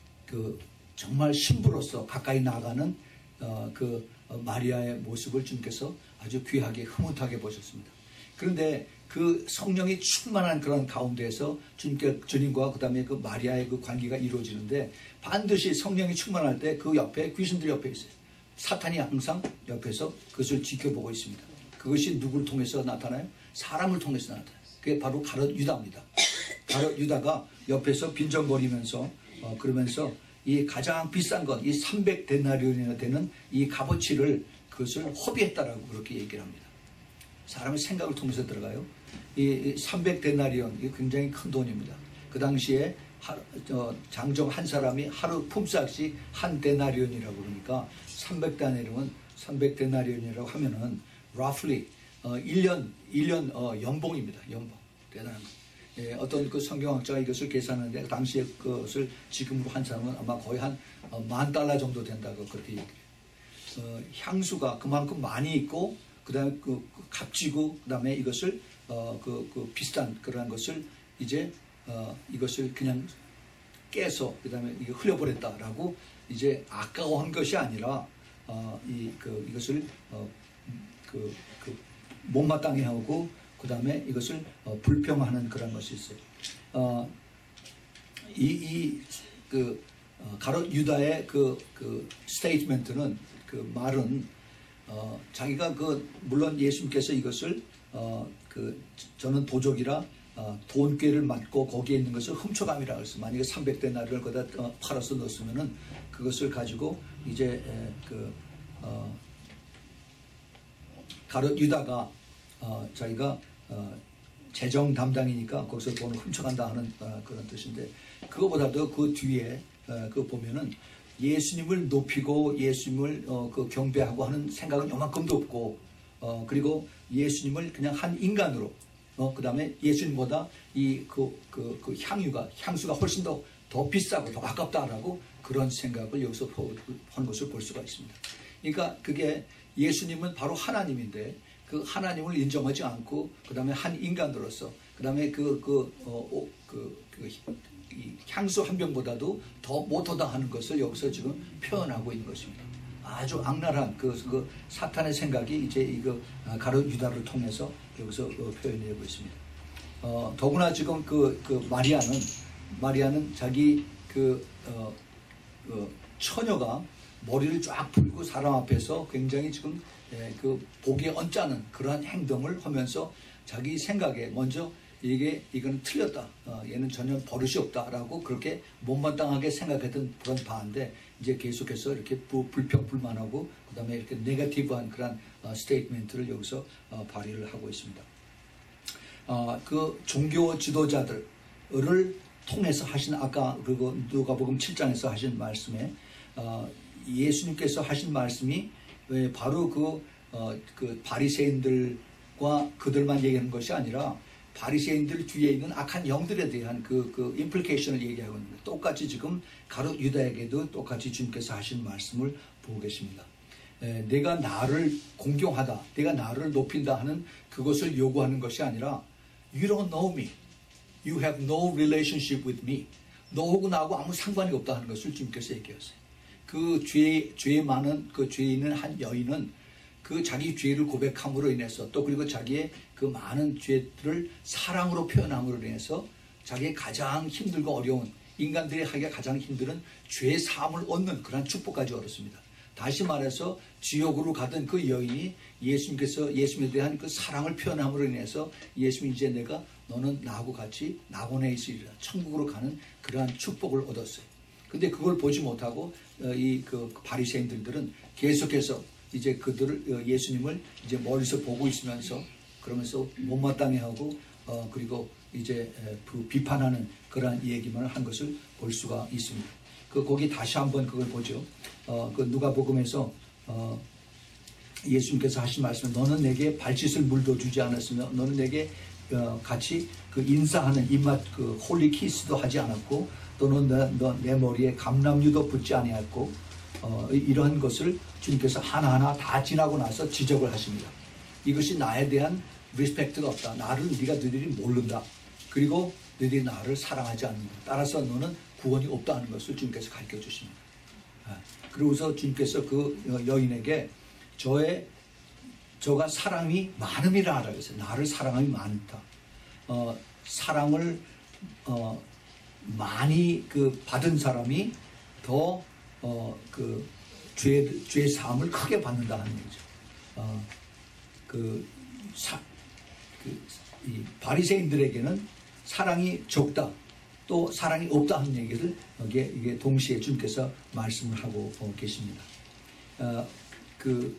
그 정말 신부로서 가까이 나가는 어, 그 어, 마리아의 모습을 주님께서 아주 귀하게 흐뭇하게 보셨습니다. 그런데 그 성령이 충만한 그런 가운데에서 주님께, 주님과 그 다음에 그 마리아의 그 관계가 이루어지는데 반드시 성령이 충만할 때 그 옆에 귀신들이 옆에 있어요. 사탄이 항상 옆에서 그것을 지켜보고 있습니다. 그것이 누구를 통해서 나타나요? 사람을 통해서 나타나요. 그게 바로 가룟 유다입니다. 가룟 유다가 옆에서 빈정거리면서 어, 그러면서 이 가장 비싼 것, 이 삼백 데나리온이나 되는 이 값어치를 그것을 허비했다라고 그렇게 얘기를 합니다. 사람의 생각을 통해서 들어가요. 이 삼백 데나리온, 이게 굉장히 큰 돈입니다. 그 당시에 하루, 어, 장정 한 사람이 하루 품삯이 한 데나리온이라고 그러니까 삼백 데나리온, 삼백 데나리온이라고 하면은 roughly 어, 일 년, 일 년 어, 연봉입니다. 연봉. 대단한 거. 예, 어떤 그 성경학자가 이것을 계산하는데 그 당시에 그것을 지금으로 한 사람은 아마 거의 한 어, 만 달러 정도 된다고 그렇게 얘기해요. 어, 향수가 그만큼 많이 있고 그 다음에 그, 그 값지고 그 다음에 이것을 어, 그, 그 비슷한 그러한 것을 이제 어, 이것을 그냥 깨서 그 다음에 이거 흘려버렸다라고 이제 아까워한 것이 아니라 어, 이, 그, 이것을 어, 그, 그 못마땅해 하고 그 다음에 이것을 어, 불평하는 그런 것이 있어요. 어, 이, 이, 그, 어, 가룟 유다의 그, 그 스테이트멘트는 그 말은 어, 자기가 그, 물론 예수님께서 이것을 어, 그, 저는 도적이라 어, 돈꾀를 맞고 거기에 있는 것을 훔쳐감이라고 해서 만약에 삼백 데나리온을 거기다 어, 팔아서 넣었으면은 그것을 가지고 이제 에, 그, 어, 가룟 유다가 어, 자기가 어, 재정 담당이니까 거기서 돈을 훔쳐간다 하는 어, 그런 뜻인데 그거보다도 그 뒤에 어, 그 보면은 예수님을 높이고 예수님을 어, 그 경배하고 하는 생각은 요만큼도 없고 어, 그리고 예수님을 그냥 한 인간으로, 어, 그 다음에 예수님보다 이, 그, 그, 그 향유가, 향수가 훨씬 더, 더 비싸고 더 아깝다라고 그런 생각을 여기서 한 것을 볼 수가 있습니다. 그러니까 그게 예수님은 바로 하나님인데 그 하나님을 인정하지 않고 그 다음에 한 인간으로서 그 다음에 그, 그, 어, 그, 그, 이 향수 한 병보다도 더 못하다 하는 것을 여기서 지금 표현하고 있는 것입니다. 아주 악랄한 그, 그 사탄의 생각이 이제 이거 가룟 유다를 통해서 여기서 어, 표현되고 있습니다. 어, 더구나 지금 그, 그 마리아는 마리아는 자기 그, 어, 그 처녀가 머리를 쫙 풀고 사람 앞에서 굉장히 지금 예, 그 복에 얹자는 그러한 행동을 하면서 자기 생각에 먼저 이게 이건 틀렸다. 어, 얘는 전혀 버릇이 없다라고 그렇게 못마땅하게 생각했던 그런 바인데 이제 계속해서 이렇게 부, 불평 불만하고 그다음에 이렇게 네거티브한 그런 어, 스테이트멘트를 여기서 어, 발휘를 하고 있습니다. 어, 그 종교 지도자들을 통해서 하신 아까 그리고 누가복음 칠 장에서 하신 말씀에 어, 예수님께서 하신 말씀이 바로 그, 어, 그 바리새인들과 그들만 얘기하는 것이 아니라 바리새인들 뒤에 있는 악한 영들에 대한 그, 그 임플리케이션을 얘기하고 있는 거예요. 똑같이 지금 가룟 유다에게도 똑같이 주님께서 하신 말씀을 보고 계십니다. 에, 내가 나를 공경하다, 내가 나를 높인다 하는 그것을 요구하는 것이 아니라 You don't know me. You have no relationship with me. 너하고 나하고 아무 상관이 없다 하는 것을 주님께서 얘기했어요. 그 죄, 죄 많은 그 죄 있는 한 여인은 그 자기 죄를 고백함으로 인해서 또 그리고 자기의 그 많은 죄들을 사랑으로 표현함으로 인해서 자기의 가장 힘들고 어려운 인간들이 하기가 가장 힘든 죄 사함을 얻는 그런 축복까지 얻었습니다. 다시 말해서 지옥으로 가던 그 여인이 예수님께서 예수님에 대한 그 사랑을 표현함으로 인해서 예수님 이제 내가 너는 나하고 같이 낙원에 있으리라 천국으로 가는 그러한 축복을 얻었어요. 근데 그걸 보지 못하고 이 그 바리새인들은 계속해서 이제 그들을 예수님을 이제 멀리서 보고 있으면서 그러면서 못마땅해 하고 어 그리고 이제 그 비판하는 그러한 얘기만 한 것을 볼 수가 있습니다. 그 거기 다시 한번 그걸 보죠. 어 그 누가복음에서 어 예수님께서 하신 말씀, 너는 내게 발짓을 물도 주지 않았으며 너는 내게 어 같이 그 인사하는 입맛 그 홀리 키스도 하지 않았고 또는 너 내 머리에 감람유도 붙지 아니했고 어, 이러한 것을 주님께서 하나하나 다 지나고 나서 지적을 하십니다. 이것이 나에 대한 리스펙트가 없다. 나를 네가 너희들이 모른다. 그리고 너희들이 나를 사랑하지 않는다. 따라서 너는 구원이 없다 하는 것을 주님께서 가르쳐 주십니다. 그러고서 주님께서 그 여인에게 저의 저가 사랑이 많음이라 하라고 했어요. 나를 사랑함이 많다. 어, 사랑을 어, 많이 그 받은 사람이 더 어, 그, 죄, 죄 사함을 크게 받는다는 얘기죠. 어, 그, 사, 그, 이 바리새인들에게는 사랑이 적다, 또 사랑이 없다 하는 얘기를 여기에 이게 동시에 주님께서 말씀을 하고 어, 계십니다. 어, 그,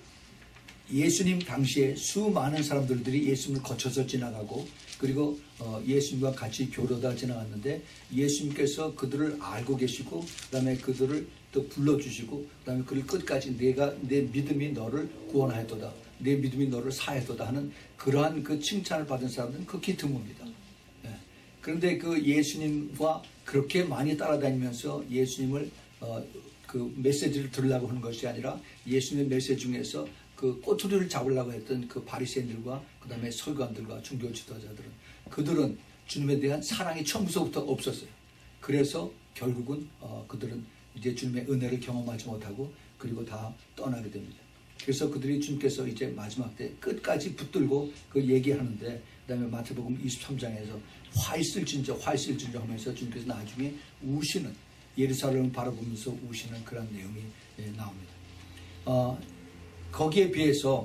예수님 당시에 수많은 사람들이 예수님을 거쳐서 지나가고 그리고 어, 예수님과 같이 교류하다 지나갔는데 예수님께서 그들을 알고 계시고 그 다음에 그들을 또 불러주시고 그 다음에 그를 끝까지 내가 내 믿음이 너를 구원하였도다, 내 믿음이 너를 사했도다 하는 그러한 그 칭찬을 받은 사람들은 극히 드뭅니다. 예. 그런데 그 예수님과 그렇게 많이 따라다니면서 예수님을 어, 그 메시지를 들으려고 하는 것이 아니라 예수님의 메시지 중에서 그 꼬투리를 잡으려고 했던 그 바리새인들과 그 다음에 서기관들과 종교 지도자들은 그들은 주님에 대한 사랑이 처음부터 없었어요. 그래서 결국은 어, 그들은 이제 주님의 은혜를 경험하지 못하고 그리고 다 떠나게 됩니다. 그래서 그들이 주님께서 이제 마지막 때 끝까지 붙들고 그 얘기하는데 그 다음에 마태복음 이십삼 장에서 화 있을진저 화 있을진저 하면서 주님께서 나중에 우시는 예루살렘을 바라보면서 우시는 그런 내용이 예, 나옵니다. 어, 거기에 비해서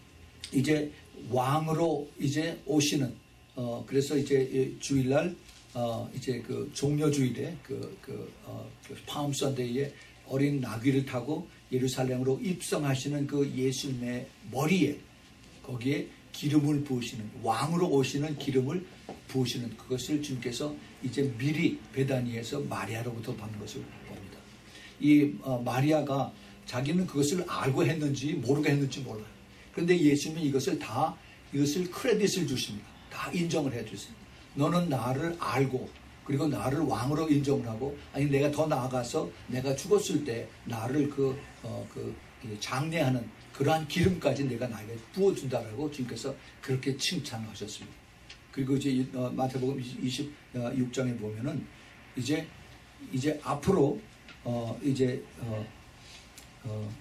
이제 왕으로 이제 오시는 어 그래서 이제 주일날 어 이제 그 종려주일에 그 그 어 그 파움 선데이에 어린 나귀를 타고 예루살렘으로 입성하시는 그 예수님의 머리에 거기에 기름을 부으시는 왕으로 오시는 기름을 부으시는 그것을 주님께서 이제 미리 베다니에서 마리아로부터 받는 것을 봅니다. 이 어 마리아가 자기는 그것을 알고 했는지 모르고 했는지 몰라요. 그런데 예수님은 이것을 다 이것을 크레딧을 주십니다. 다 인정을 해주세요. 너는 나를 알고 그리고 나를 왕으로 인정을 하고 아니 내가 더 나아가서 내가 죽었을 때 나를 그, 어, 그 장례하는 그러한 기름까지 내가 나에게 부어준다라고 주님께서 그렇게 칭찬하셨습니다. 그리고 이제 어, 마태복음 이십육 장에 보면은 이제 이제 앞으로 어, 이제 어, 어,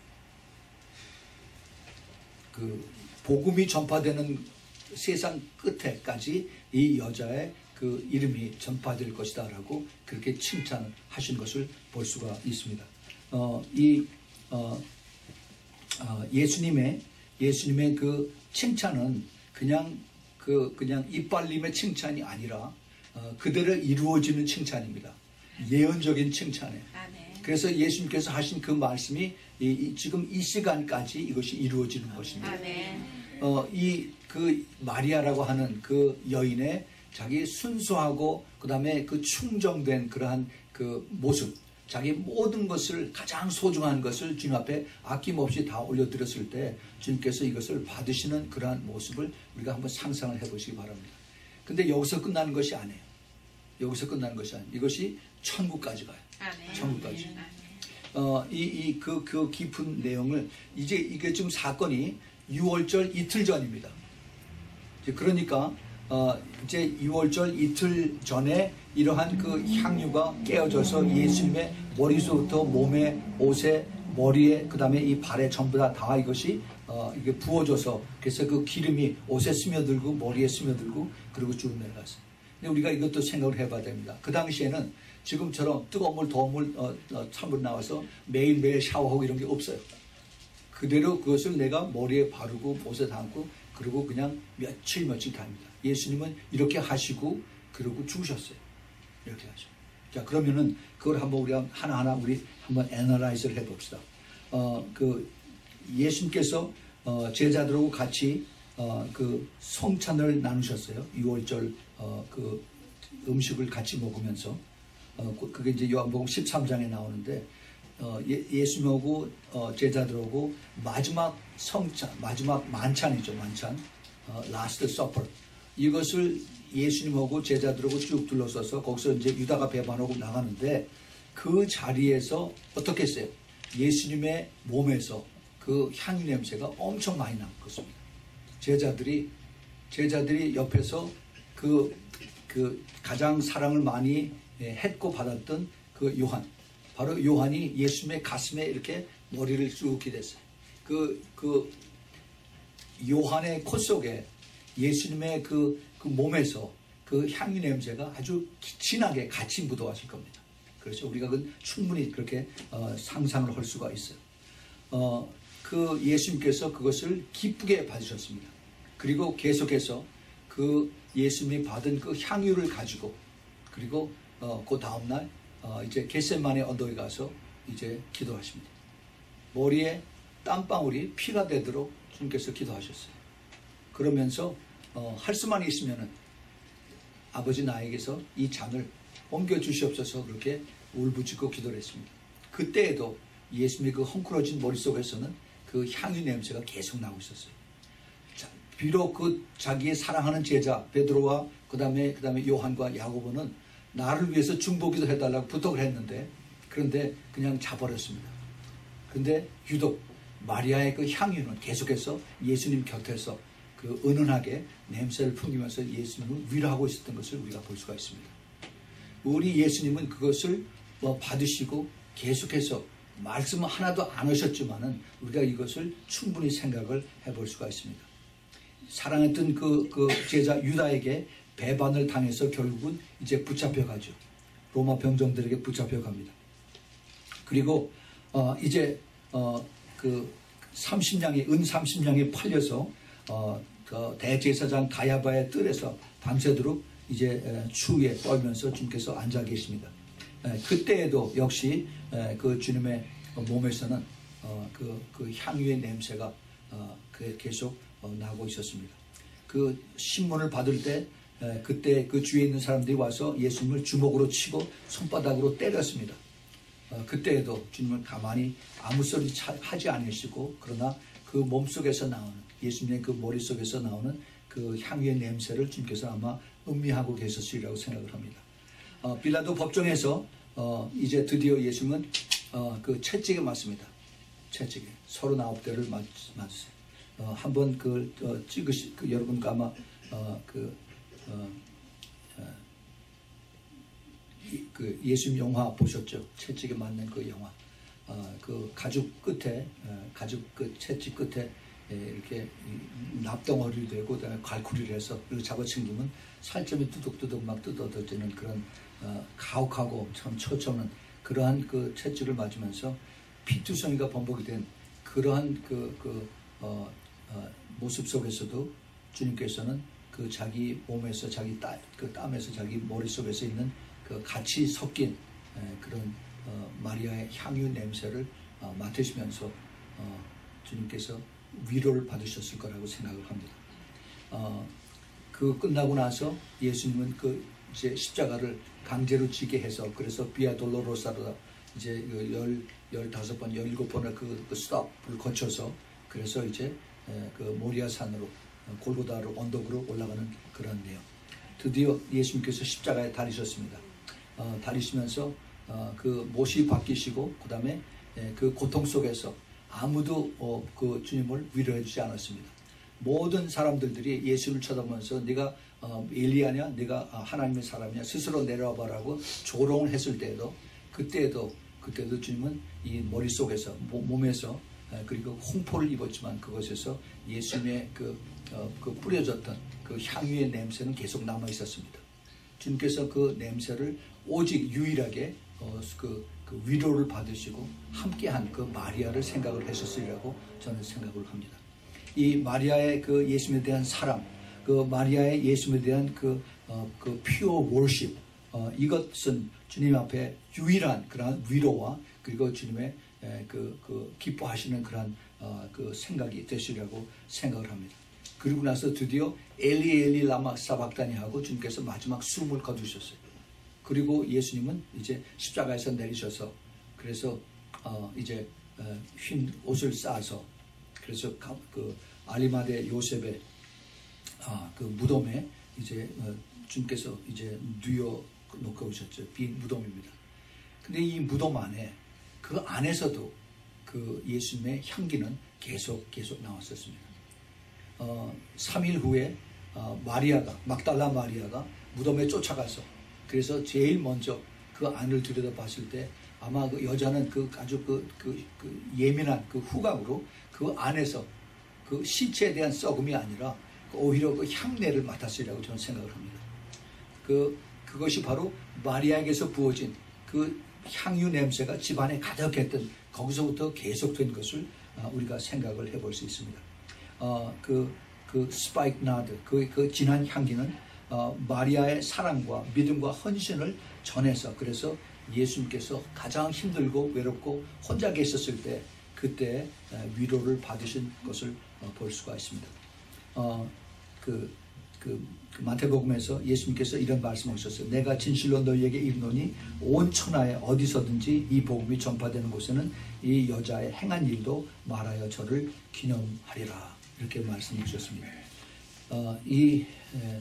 그 복음이 전파되는 세상 끝에까지 이 여자의 그 이름이 전파될 것이다라고 그렇게 칭찬하신 것을 볼 수가 있습니다. 어, 이 어, 어, 예수님의 예수님의 그 칭찬은 그냥 그 그냥 이빨림의 칭찬이 아니라 어, 그대로 이루어지는 칭찬입니다. 예언적인 칭찬이에요. 그래서 예수님께서 하신 그 말씀이 이, 이, 지금 이 시간까지 이것이 이루어지는 것입니다. 어, 이 그 마리아라고 하는 그 여인의 자기 순수하고 그 다음에 그 충정된 그러한 그 모습, 자기 모든 것을 가장 소중한 것을 주님 앞에 아낌없이 다 올려드렸을 때 주님께서 이것을 받으시는 그러한 모습을 우리가 한번 상상을 해보시기 바랍니다. 근데 여기서 끝나는 것이 아니에요. 여기서 끝나는 것이 아니에요. 이것이 천국까지 가요. 아멘. 천국까지. 아멘. 어, 이, 이, 그, 그 깊은 내용을 이제 이게 지금 사건이 유월절 이틀 전입니다. 그러니까 어, 이제 유월절 이틀 전에 이러한 그 향유가 깨어져서 예수님의 머리서부터 몸에, 옷에, 머리에, 그 다음에 이 발에 전부 다, 다 이것이 어, 이게 부어져서 그래서 그 기름이 옷에 스며들고 머리에 스며들고 그리고 쭉 내려갔어요. 근데 우리가 이것도 생각을 해봐야 됩니다. 그 당시에는 지금처럼 뜨거운 물, 더운 물, 어, 어, 찬물 나와서 매일매일 샤워하고 이런 게 없어요. 그대로 그것을 내가 머리에 바르고 옷에 담고 그리고 그냥 며칠 며칠 답니다. 예수님은 이렇게 하시고 그러고 죽으셨어요. 이렇게 하죠. 자, 그러면은 그걸 한번 우리가 하나하나 우리 한번 애널라이즈를 해봅시다. 어, 그 예수님께서 어, 제자들하고 같이 어, 그 성찬을 나누셨어요. 유월절 어, 그 음식을 같이 먹으면서 어, 그게 이제 요한복음 십삼 장에 나오는데 어, 예, 예수님하고 어, 제자들하고 마지막 성찬, 마지막 만찬이죠. 만찬, 어, 라스트 서퍼. 이것을 예수님하고 제자들하고 쭉 둘러서서 거기서 이제 유다가 배반하고 나가는데 그 자리에서 어떻게 했어요? 예수님의 몸에서 그 향유 냄새가 엄청 많이 난 것입니다. 제자들이 제자들이 옆에서 그, 그 가장 사랑을 많이 했고 받았던 그 요한, 바로 요한이 예수님의 가슴에 이렇게 머리를 쭉 기댔어요. 그, 그 요한의 코 속에 예수님의 그, 그 몸에서 그 향유 냄새가 아주 진하게 같이 묻어왔을 겁니다. 그렇죠. 우리가 그 충분히 그렇게 어, 상상을 할 수가 있어요. 어, 그 예수님께서 그것을 기쁘게 받으셨습니다. 그리고 계속해서 그 예수님이 받은 그 향유를 가지고 그리고 어, 그 다음날 어, 이제 겟세마네 언덕에 가서 이제 기도하십니다. 머리에 땀방울이 피가 되도록 주님께서 기도하셨어요. 그러면서 어, 할 수만 있으면은 아버지 나에게서 이 잔을 옮겨 주시옵소서 그렇게 울부짖고 기도를 했습니다. 그때에도 예수님의 그 헝클어진 머릿속에서는 그 향유 냄새가 계속 나고 있었어요. 자, 비록 그 자기의 사랑하는 제자 베드로와 그 다음에 그 다음에 요한과 야고보는 나를 위해서 중보기도 해달라고 부탁을 했는데 그런데 그냥 자버렸습니다. 그런데 유독 마리아의 그 향유는 계속해서 예수님 곁에서 그 은은하게 냄새를 풍기면서 예수님을 위로하고 있었던 것을 우리가 볼 수가 있습니다. 우리 예수님은 그것을 뭐 받으시고 계속해서 말씀은 하나도 안 하셨지만은 우리가 이것을 충분히 생각을 해볼 수가 있습니다. 사랑했던 그, 그 제자 유다에게 배반을 당해서 결국은 이제 붙잡혀가죠. 로마 병정들에게 붙잡혀갑니다. 그리고 어 이제 어 그 삼십 냥이 은 삼십 냥이 팔려서 어 그 대제사장 가야바의 뜰에서 밤새도록 이제 추위에 떨면서 주님께서 앉아 계십니다. 에, 그때에도 역시 에, 그 주님의 몸에서는 어 그, 그 향유의 냄새가 어 그 계속 어 나고 있었습니다. 그 신문을 받을 때 에, 그때 그 주위에 있는 사람들이 와서 예수님을 주먹으로 치고 손바닥으로 때렸습니다. 어, 그때에도 주님은 가만히 아무 소리 차, 하지 않으시고 그러나 그 그 몸속에서 나오는 예수님의 그 머릿속에서 나오는 그 향유의 냄새를 주님께서 아마 음미하고 계셨으리라고 생각을 합니다. 어, 빌라도 법정에서 어, 이제 드디어 예수님은 어, 그 채찍에 맞습니다. 채찍에 서른아홉 대를 맞, 맞으세요. 어, 한번 그 어, 찍으시 그 여러분과 아마 어, 그, 어, 어, 이, 그 예수님 영화 보셨죠? 채찍에 맞는 그 영화. 어, 그 가죽 끝에 어, 가죽 그 채찍 끝에 예, 이렇게 납덩어리를 대고 그다음에 갈쿠리를 해서 그리고 잡아당기면 살점이 뚜둑뚜둑 막 뜯어져지는 그런 어, 가혹하고 참 처참한 그러한 그 채찍을 맞으면서 피투성이가 번복이 된 그러한 그, 그 어, 어, 모습 속에서도 주님께서는 그 자기 몸에서 자기 땀, 그 땀에서 자기 머릿속에서 있는 그 같이 섞인 에, 그런 어, 마리아의 향유 냄새를 어, 맡으시면서 어, 주님께서 위로를 받으셨을 거라고 생각을 합니다. 어, 그 끝나고 나서 예수님은 그 이제 십자가를 강제로 지게 해서 그래서 비아 돌로로사라 이제 그 열 열다섯 번, 열일곱 번의 그, 그 스톱을 거쳐서 그래서 이제 에, 그 모리아 산으로 골고다로 언덕으로 올라가는 그런 내용. 드디어 예수님께서 십자가에 달리셨습니다. 어, 달리시면서 어, 그 못이 바뀌시고 그 다음에 그 고통 속에서 아무도 어, 그 주님을 위로해 주지 않았습니다. 모든 사람들이 예수를 쳐다보면서 네가 어, 엘리야냐, 네가 하나님의 사람이냐, 스스로 내려와 봐라고 조롱을 했을 때에도 그때에도 그때도 주님은 이 머릿속에서 몸에서 그리고 홍포를 입었지만 그것에서 예수님의 그, 어, 그 뿌려졌던 그 향유의 냄새는 계속 남아 있었습니다. 주님께서 그 냄새를 오직 유일하게 어, 그, 그 위로를 받으시고 함께한 그 마리아를 생각을 하셨으리라고 저는 생각을 합니다. 이 마리아의 그 예수님에 대한 사랑, 그 마리아의 예수님에 대한 그, 어, 그 pure worship, 어, 이것은 주님 앞에 유일한 그러한 위로와 그리고 주님의 에, 그, 그 기뻐하시는 그러한 어, 그 생각이 되시리라고 생각을 합니다. 그리고 나서 드디어 엘리 엘리 라마 사박다니 하고 주님께서 마지막 숨을 거두셨어요. 그리고 예수님은 이제 십자가에서 내리셔서 그래서 어 이제 어 흰 옷을 싸서 그래서 그 알리마대 요셉의 아 그 무덤에 이제 어 주님께서 이제 누워 놓고 오셨죠. 빈 무덤입니다. 근데 이 무덤 안에 그 안에서도 그 예수님의 향기는 계속 계속 나왔었습니다. 어 삼 일 후에 어 마리아가 막달라 마리아가 무덤에 쫓아가서 그래서 제일 먼저 그 안을 들여다봤을 때 아마 그 여자는 그 아주 그, 그, 그 예민한 그 후각으로 그 안에서 그 시체에 대한 썩음이 아니라 오히려 그 향내를 맡았으리라고 저는 생각을 합니다. 그, 그것이 바로 마리아에게서 부어진 그 향유 냄새가 집안에 가득했던 거기서부터 계속된 것을 우리가 생각을 해볼 수 있습니다. 어, 그, 그 스파이크 나드, 그, 그 진한 향기는 어, 마리아의 사랑과 믿음과 헌신을 전해서 그래서 예수님께서 가장 힘들고 외롭고 혼자 계셨을 때 그때 위로를 받으신 것을 어, 볼 수가 있습니다. 어, 그, 그, 그 마태복음에서 예수님께서 이런 말씀하셨어요. 내가 진실로 너희에게 이르노니 온 천하에 어디서든지 이 복음이 전파되는 곳에는 이 여자의 행한 일도 말하여 저를 기념하리라 이렇게 말씀해 주셨습니다. 어, 이 에,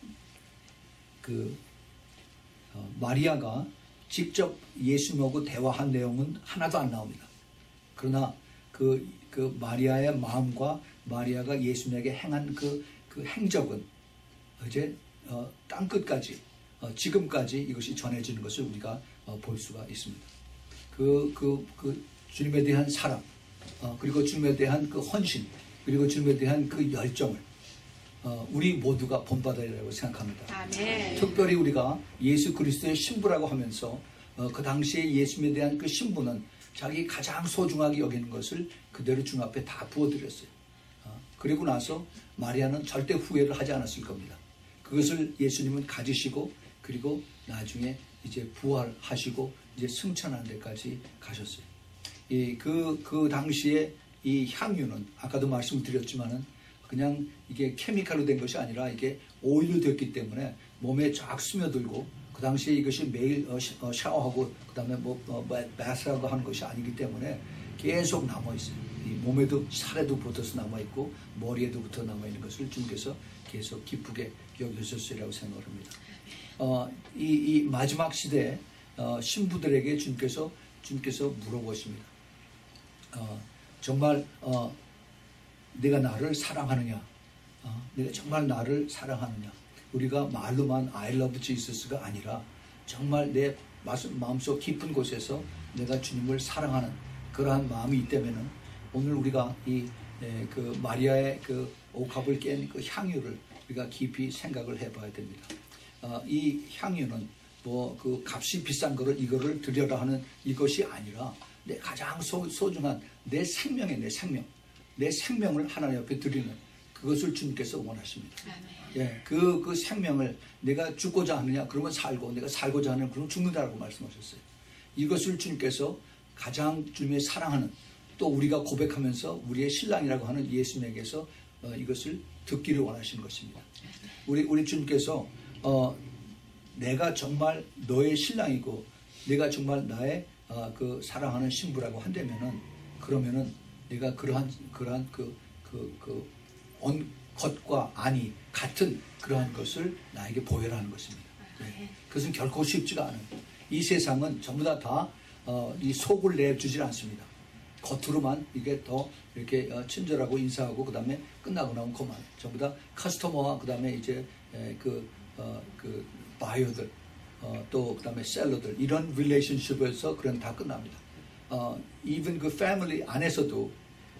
그 어, 마리아가 직접 예수님하고 대화한 내용은 하나도 안 나옵니다. 그러나 그, 그 마리아의 마음과 마리아가 예수님에게 행한 그, 그 행적은 이제 어, 땅끝까지 어, 지금까지 이것이 전해지는 것을 우리가 어, 볼 수가 있습니다. 그, 그, 그 주님에 대한 사랑 어, 그리고 주님에 대한 그 헌신 그리고 주님에 대한 그 열정을 어, 우리 모두가 본받아야 된다고 생각합니다. 아멘. 특별히 우리가 예수 그리스도의 신부라고 하면서 어, 그 당시에 예수님에 대한 그 신부는 자기 가장 소중하게 여기는 것을 그대로 주님 앞에 다 부어드렸어요. 어, 그리고 나서 마리아는 절대 후회를 하지 않았을 겁니다. 그것을 예수님은 가지시고 그리고 나중에 이제 부활하시고 이제 승천하는 데까지 가셨어요. 이, 그, 그 당시에 이 향유는 아까도 말씀을 드렸지만은 그냥 이게 케미칼로 된 것이 아니라 이게 오일로 됐기 때문에 몸에 쫙 스며들고 그 당시에 이것이 매일 샤워하고 그 다음에 뭐, 뭐, 바스하고 하는 것이 아니기 때문에 계속 남아있어요. 이 몸에도 살에도 붙어서 남아있고 머리에도 붙어 남아있는 것을 주님께서 계속 기쁘게 여기셨으리라고 생각을 합니다. 어, 이, 이 마지막 시대에 어, 신부들에게 주님께서 주님께서 물어보십니다. 어, 정말 어, 내가 나를 사랑하느냐? 어, 내가 정말 나를 사랑하느냐? 우리가 말로만 I love Jesus가 아니라 정말 내 마음속 깊은 곳에서 내가 주님을 사랑하는 그러한 마음이 있다면은 오늘 우리가 이 그 마리아의 그 옥합을 깬 그 향유를 우리가 깊이 생각을 해봐야 됩니다. 어, 이 향유는 뭐 그 값이 비싼 거를 이거를 드려라 하는 이것이 아니라 내 가장 소, 소중한 내 생명의 내 생명, 내 생명을 하나님 앞에 드리는 그것을 주님께서 원하십니다. 예, 그, 그 생명을 내가 죽고자 하느냐 그러면 살고 내가 살고자 하느냐 그러면 죽는다라고 말씀하셨어요. 이것을 주님께서 가장 주님의 사랑하는 또 우리가 고백하면서 우리의 신랑이라고 하는 예수님에게서 어, 이것을 듣기를 원하시는 것입니다. 우리 우리 주님께서 어, 내가 정말 너의 신랑이고 내가 정말 나의 어, 그 사랑하는 신부라고 한다면은 그러면은 내가 그러한 그러한 그 그 그 온 것과 안이 같은 그러한 것을 나에게 보여라는 것입니다. 네. 그것은 결코 쉽지가 않아요. 이 세상은 전부 다 다 어, 이 속을 내주질 않습니다. 겉으로만 이게 더 이렇게 어, 친절하고 인사하고 그 다음에 끝나고 나면 그만 전부 다 커스터머와 그 다음에 이제 에, 그, 어, 그 바이어들 어, 또 그 다음에 셀러들 이런 릴레이션십에서 그런 다 끝납니다. 어, even 그 패밀리 안에서도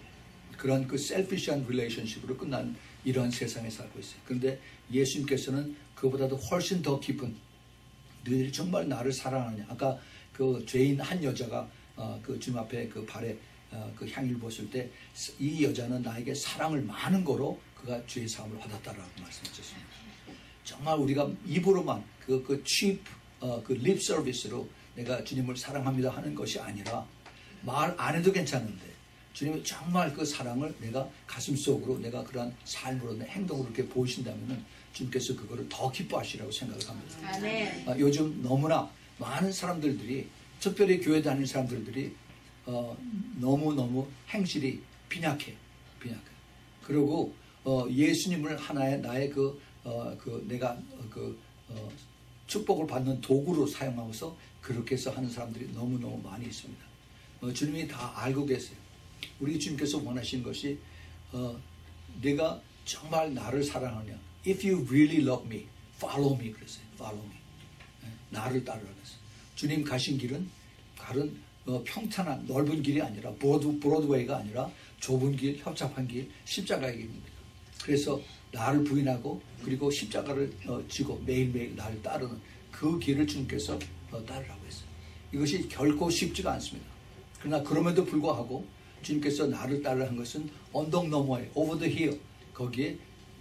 그런 그 셀피시한 릴레이션십으로 끝난 이런 세상에 살고 있어요. 그런데 예수님께서는 그보다도 훨씬 더 깊은 너희들이 정말 나를 사랑하느냐. 아까 그 죄인 한 여자가 어, 그 주님 앞에 그 발에 어, 그 향유를 부었을 때 이 여자는 나에게 사랑을 많은 거로 그가 죄의 사함을 받았다라고 말씀하셨습니다. 정말 우리가 입으로만 그, 그 cheap, 어, 그 lip service로 내가 주님을 사랑합니다 하는 것이 아니라 말 안 해도 괜찮은데 주님이 정말 그 사랑을 내가 가슴 속으로 내가 그러한 삶으로 내 행동으로 이렇게 보이신다면은 주님께서 그거를 더 기뻐하시라고 생각을 합니다. 아, 네. 어, 요즘 너무나 많은 사람들들이 특별히 교회 다니는 사람들들이 어, 너무너무 행실이 빈약해. 빈약해. 그리고 어, 예수님을 하나의 나의 그, 어, 그 내가 어, 그 어, 축복을 받는 도구로 사용하면서 그렇게 해서 하는 사람들이 너무너무 많이 있습니다. 어, 주님이 다 알고 계세요. 우리 주님께서 원하시는 것이 어, 내가 정말 나를 사랑하냐. If you really love me, follow me 그랬어요. Follow me. 네, 나를 따르라 그랬어요. 주님 가신 길은 다른 어, 평탄한 넓은 길이 아니라 브로드, 브로드웨이가 아니라 좁은 길, 협착한 길, 십자가의 길입니다. 그래서 나를 부인하고 그리고 십자가를 어, 지고 매일매일 나를 따르는 그 길을 주님께서 어, 따르라고 했어요. 이것이 결코 쉽지가 않습니다. 그러나 그럼에도 불구하고 주님께서 나를 따르라 한 것은 언덕 너머에 over the hill 거기에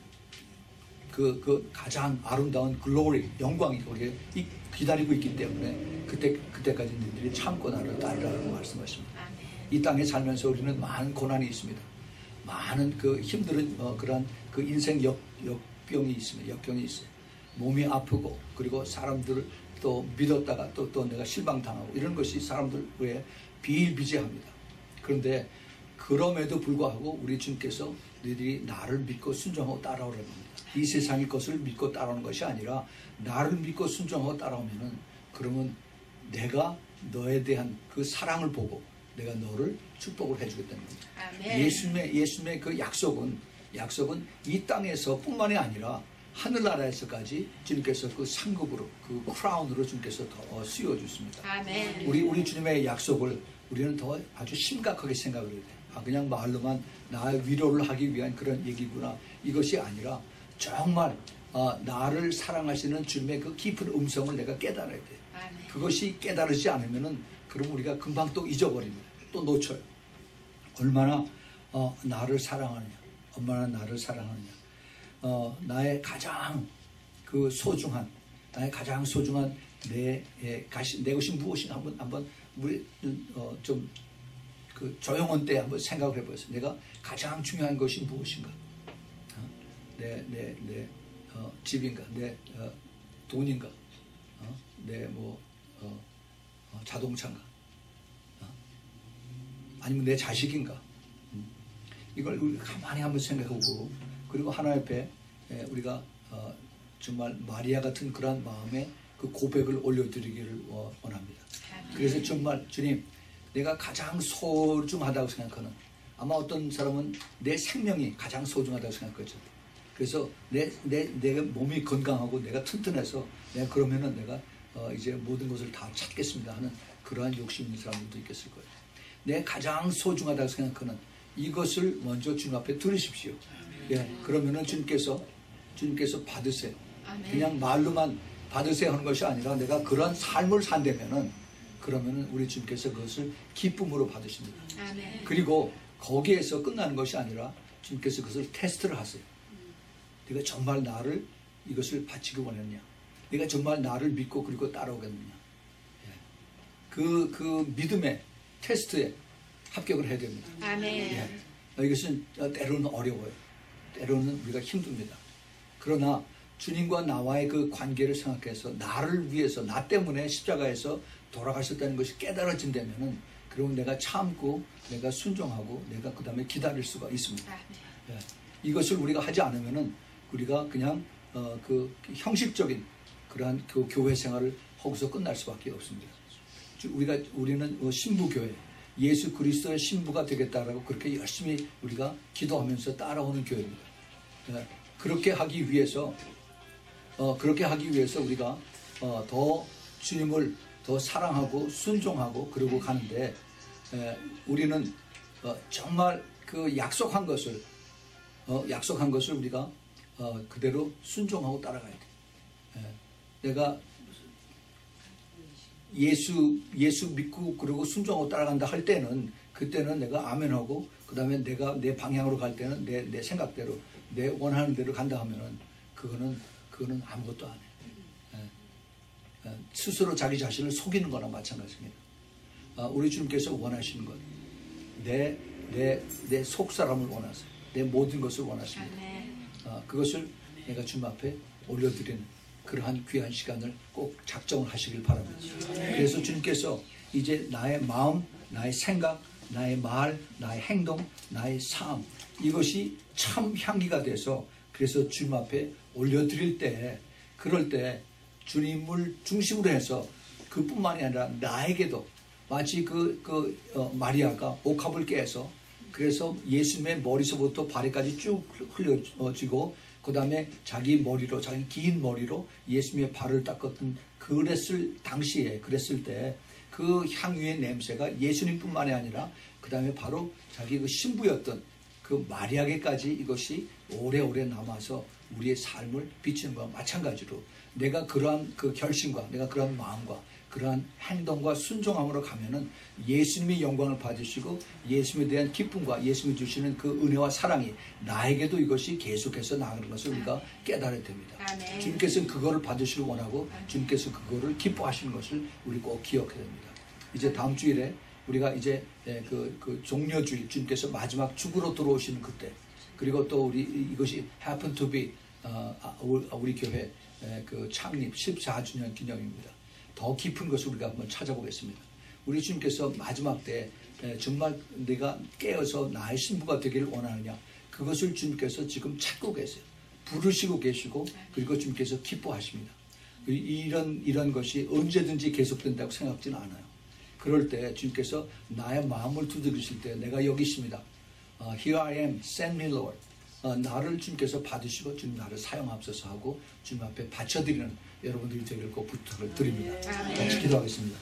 그, 그 가장 아름다운 글로리 영광이 거기에 기다리고 있기 때문에 그때 그때까지 너희들이 참고 나를 따르라고 말씀하십니다. 이 땅에 살면서 우리는 많은 고난이 있습니다. 많은 그 힘든 어, 그런 그 인생 역, 역병이 있습니다. 역병이 있어요. 몸이 아프고 그리고 사람들을 또 믿었다가 또, 또 내가 실망당하고 이런 것이 사람들 외에 비일비재합니다. 그런데 그럼에도 불구하고 우리 주님께서 너희들이 나를 믿고 순종하고 따라오라는 겁니다. 이 세상의 것을 믿고 따라오는 것이 아니라 나를 믿고 순종하고 따라오면은 그러면 내가 너에 대한 그 사랑을 보고 내가 너를 축복을 해주겠다는 겁니다. 아멘. 예수님의 예수님의 그 약속은 약속은 이 땅에서 뿐만이 아니라 하늘나라에서까지 주님께서 그 상급으로 그 크라운으로 주님께서 더 씌워 주십니다. 아멘. 우리 우리 주님의 약속을 우리는 더 아주 심각하게 생각을 해야 돼요. 아, 그냥 말로만 나의 위로를 하기 위한 그런 얘기구나. 이것이 아니라 정말 어, 나를 사랑하시는 주님의 그 깊은 음성을 내가 깨달아야 돼요. 아멘. 그것이 깨달으지 않으면은 그럼 우리가 금방 또 잊어버립니다. 또 놓쳐요. 얼마나 어, 나를 사랑하느냐. 얼마나 나를 사랑하느냐. 어, 나의 가장 그 소중한 나의 가장 소중한 내, 예, 가시, 내 것이 무엇인가 한번 한번 우리 어, 좀 그 조용한 때 한번 생각을 해보세요. 내가 가장 중요한 것이 무엇인가? 어? 내, 내, 내 어, 집인가? 내 어, 돈인가? 어? 내 뭐 어, 어, 자동차인가? 어? 아니면 내 자식인가? 이걸 우리 가만히 한번 생각해보고 그리고 하나님 앞에 우리가 어, 정말 마리아 같은 그런 마음에 그 고백을 올려드리기를 원합니다. 그래서 정말 주님, 내가 가장 소중하다고 생각하는, 아마 어떤 사람은 내 생명이 가장 소중하다고 생각하죠. 그래서 내, 내, 내 몸이 건강하고 내가 튼튼해서 내가 그러면은 내가 어, 이제 모든 것을 다 찾겠습니다 하는 그러한 욕심 있는 사람들도 있겠을 거예요. 내 가장 소중하다고 생각하는 이것을 먼저 주님 앞에 들으십시오. 예, 그러면은 주님께서 주님께서 받으세요. 그냥 말로만 받으세요 하는 것이 아니라 내가 그런 삶을 산다면은 그러면은 우리 주님께서 그것을 기쁨으로 받으십니다. 아멘. 그리고 거기에서 끝나는 것이 아니라 주님께서 그것을 테스트를 하세요. 네가 정말 나를 이것을 바치기 원했냐? 네가 정말 나를 믿고 그리고 따라오겠느냐? 그, 그 믿음의 테스트에 합격을 해야 됩니다. 아멘. 예. 이것은 때로는 어려워요. 때로는 우리가 힘듭니다. 그러나 주님과 나와의 그 관계를 생각해서 나를 위해서, 나 때문에 십자가에서 돌아가셨다는 것이 깨달아진다면은 그러면 내가 참고 내가 순종하고 내가 그 다음에 기다릴 수가 있습니다. 예. 이것을 우리가 하지 않으면은 우리가 그냥 어, 그 형식적인 그러한 그 교회 생활을 하고서 끝날 수밖에 없습니다. 우리가 우리는 신부교회, 예수 그리스도의 신부가 되겠다라고 그렇게 열심히 우리가 기도하면서 따라오는 교회입니다. 예. 그렇게 하기 위해서 어, 그렇게 하기 위해서 우리가 어, 더 주님을 더 사랑하고 순종하고 그러고 가는데 에, 우리는 어, 정말 그 약속한 것을 어, 약속한 것을 우리가 어, 그대로 순종하고 따라가야 돼. 에, 내가 예수 예수 믿고 그러고 순종하고 따라간다 할 때는 그때는 내가 아멘하고 그 다음에 내가 내 방향으로 갈 때는 내, 내 생각대로 내 원하는 대로 간다 하면은 그거는 그거는 아무것도 안 해. 에, 에, 스스로 자기 자신을 속이는 거나 마찬가지입니다. 아, 우리 주님께서 원하시는 것, 내, 내, 내 속사람을 원하세요. 내 모든 것을 원하십니다. 아, 그것을 내가 주님 앞에 올려드리는 그러한 귀한 시간을 꼭 작정을 하시길 바랍니다. 그래서 주님께서 이제 나의 마음, 나의 생각, 나의 말, 나의 행동, 나의 삶, 이것이 참 향기가 돼서 그래서 주님 앞에 올려드릴 때, 그럴 때 주님을 중심으로 해서 그뿐만이 아니라 나에게도 마치 그, 그 어, 마리아가 옥합을 깨서 그래서 예수님의 머리서부터 발에까지 쭉 흘려지고 그 다음에 자기 머리로, 자기 긴 머리로 예수님의 발을 닦았던 그랬을 당시에, 그랬을 때 그 향유의 냄새가 예수님뿐만이 아니라 그 다음에 바로 자기 그 신부였던 그 마리아에게까지 이것이 오래오래 남아서 우리의 삶을 비추는 것과 마찬가지로 내가 그러한 그 결심과 내가 그러한 마음과 그러한 행동과 순종함으로 가면은 예수님의 영광을 받으시고 예수님에 대한 기쁨과 예수님이 주시는 그 은혜와 사랑이 나에게도 이것이 계속해서 나가는 것을 우리가 깨달아야 됩니다. 아멘. 주님께서는 그거를 받으시길 원하고 주님께서 그거를 기뻐하시는 것을 우리 꼭 기억해야 됩니다. 이제 다음 주일에 우리가 이제 그, 그 종려주일, 주님께서 마지막 죽으러 들어오시는 그때, 그리고 또 우리 이것이 happen to be 어, 우리 교회 그 창립 십사 주년 기념입니다. 더 깊은 것을 우리가 한번 찾아보겠습니다. 우리 주님께서 마지막 때 정말 내가 깨어서 나의 신부가 되기를 원하느냐, 그것을 주님께서 지금 찾고 계세요. 부르시고 계시고 그리고 주님께서 기뻐하십니다. 이런 이런 것이 언제든지 계속된다고 생각지는 않아요. 그럴 때 주님께서 나의 마음을 두드리실 때 내가 여기 있습니다. uh, Here I am, send me Lord. uh, 나를 주님께서 받으시고 주님 나를 사용하옵소서 하고 주님 앞에 바쳐드리는 여러분들이 되길 꼭 부탁을 드립니다. 같이 기도하겠습니다.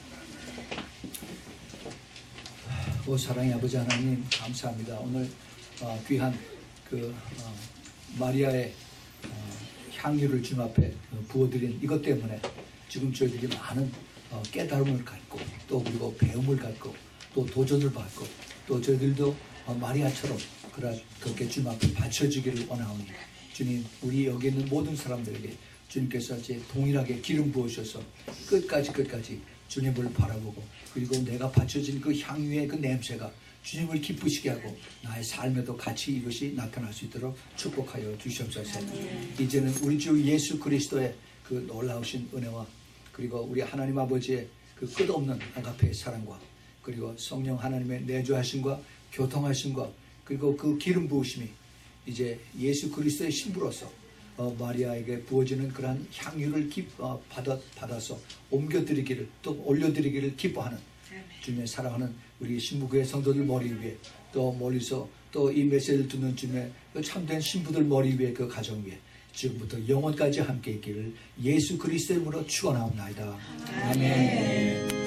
오 사랑의 아버지 하나님 감사합니다. 오늘 어, 귀한 그 어, 마리아의 어, 향유를 주님 앞에 부어드린 이것 때문에 지금 저희들이 많은 어, 깨달음을 갖고 또 그리고 배움을 갖고 또 도전을 받고 또 저희들도 어, 마리아처럼 그렇게 주님 앞에 바쳐지기를 원하오니 주님, 우리 여기 있는 모든 사람들에게 주님께서 이제 동일하게 기름 부으셔서 끝까지 끝까지 주님을 바라보고 그리고 내가 바쳐진 그 향유의 그 냄새가 주님을 기쁘시게 하고 나의 삶에도 같이 이것이 나타날 수 있도록 축복하여 주시옵소서. 이제는 우리 주 예수 그리스도의 그 놀라우신 은혜와 그리고 우리 하나님 아버지의 그 끝없는 아가페의 사랑과 그리고 성령 하나님의 내주하심과 교통하심과 그리고 그 기름 부으심이 이제 예수 그리스도의 신부로서 어, 마리아에게 부어지는 그러한 향유를 기, 어, 받아, 받아서 옮겨드리기를 또 올려드리기를 기뻐하는 주님의 사랑하는 우리 신부교회 성도들 머리 위에 또 멀리서 또 이 메시지를 듣는 주님의 그 참된 신부들 머리 위에 그 가정 위에 지금부터 영원까지 함께 있기를 예수 그리스도의 이름으로 축원하옵나이다. 아멘.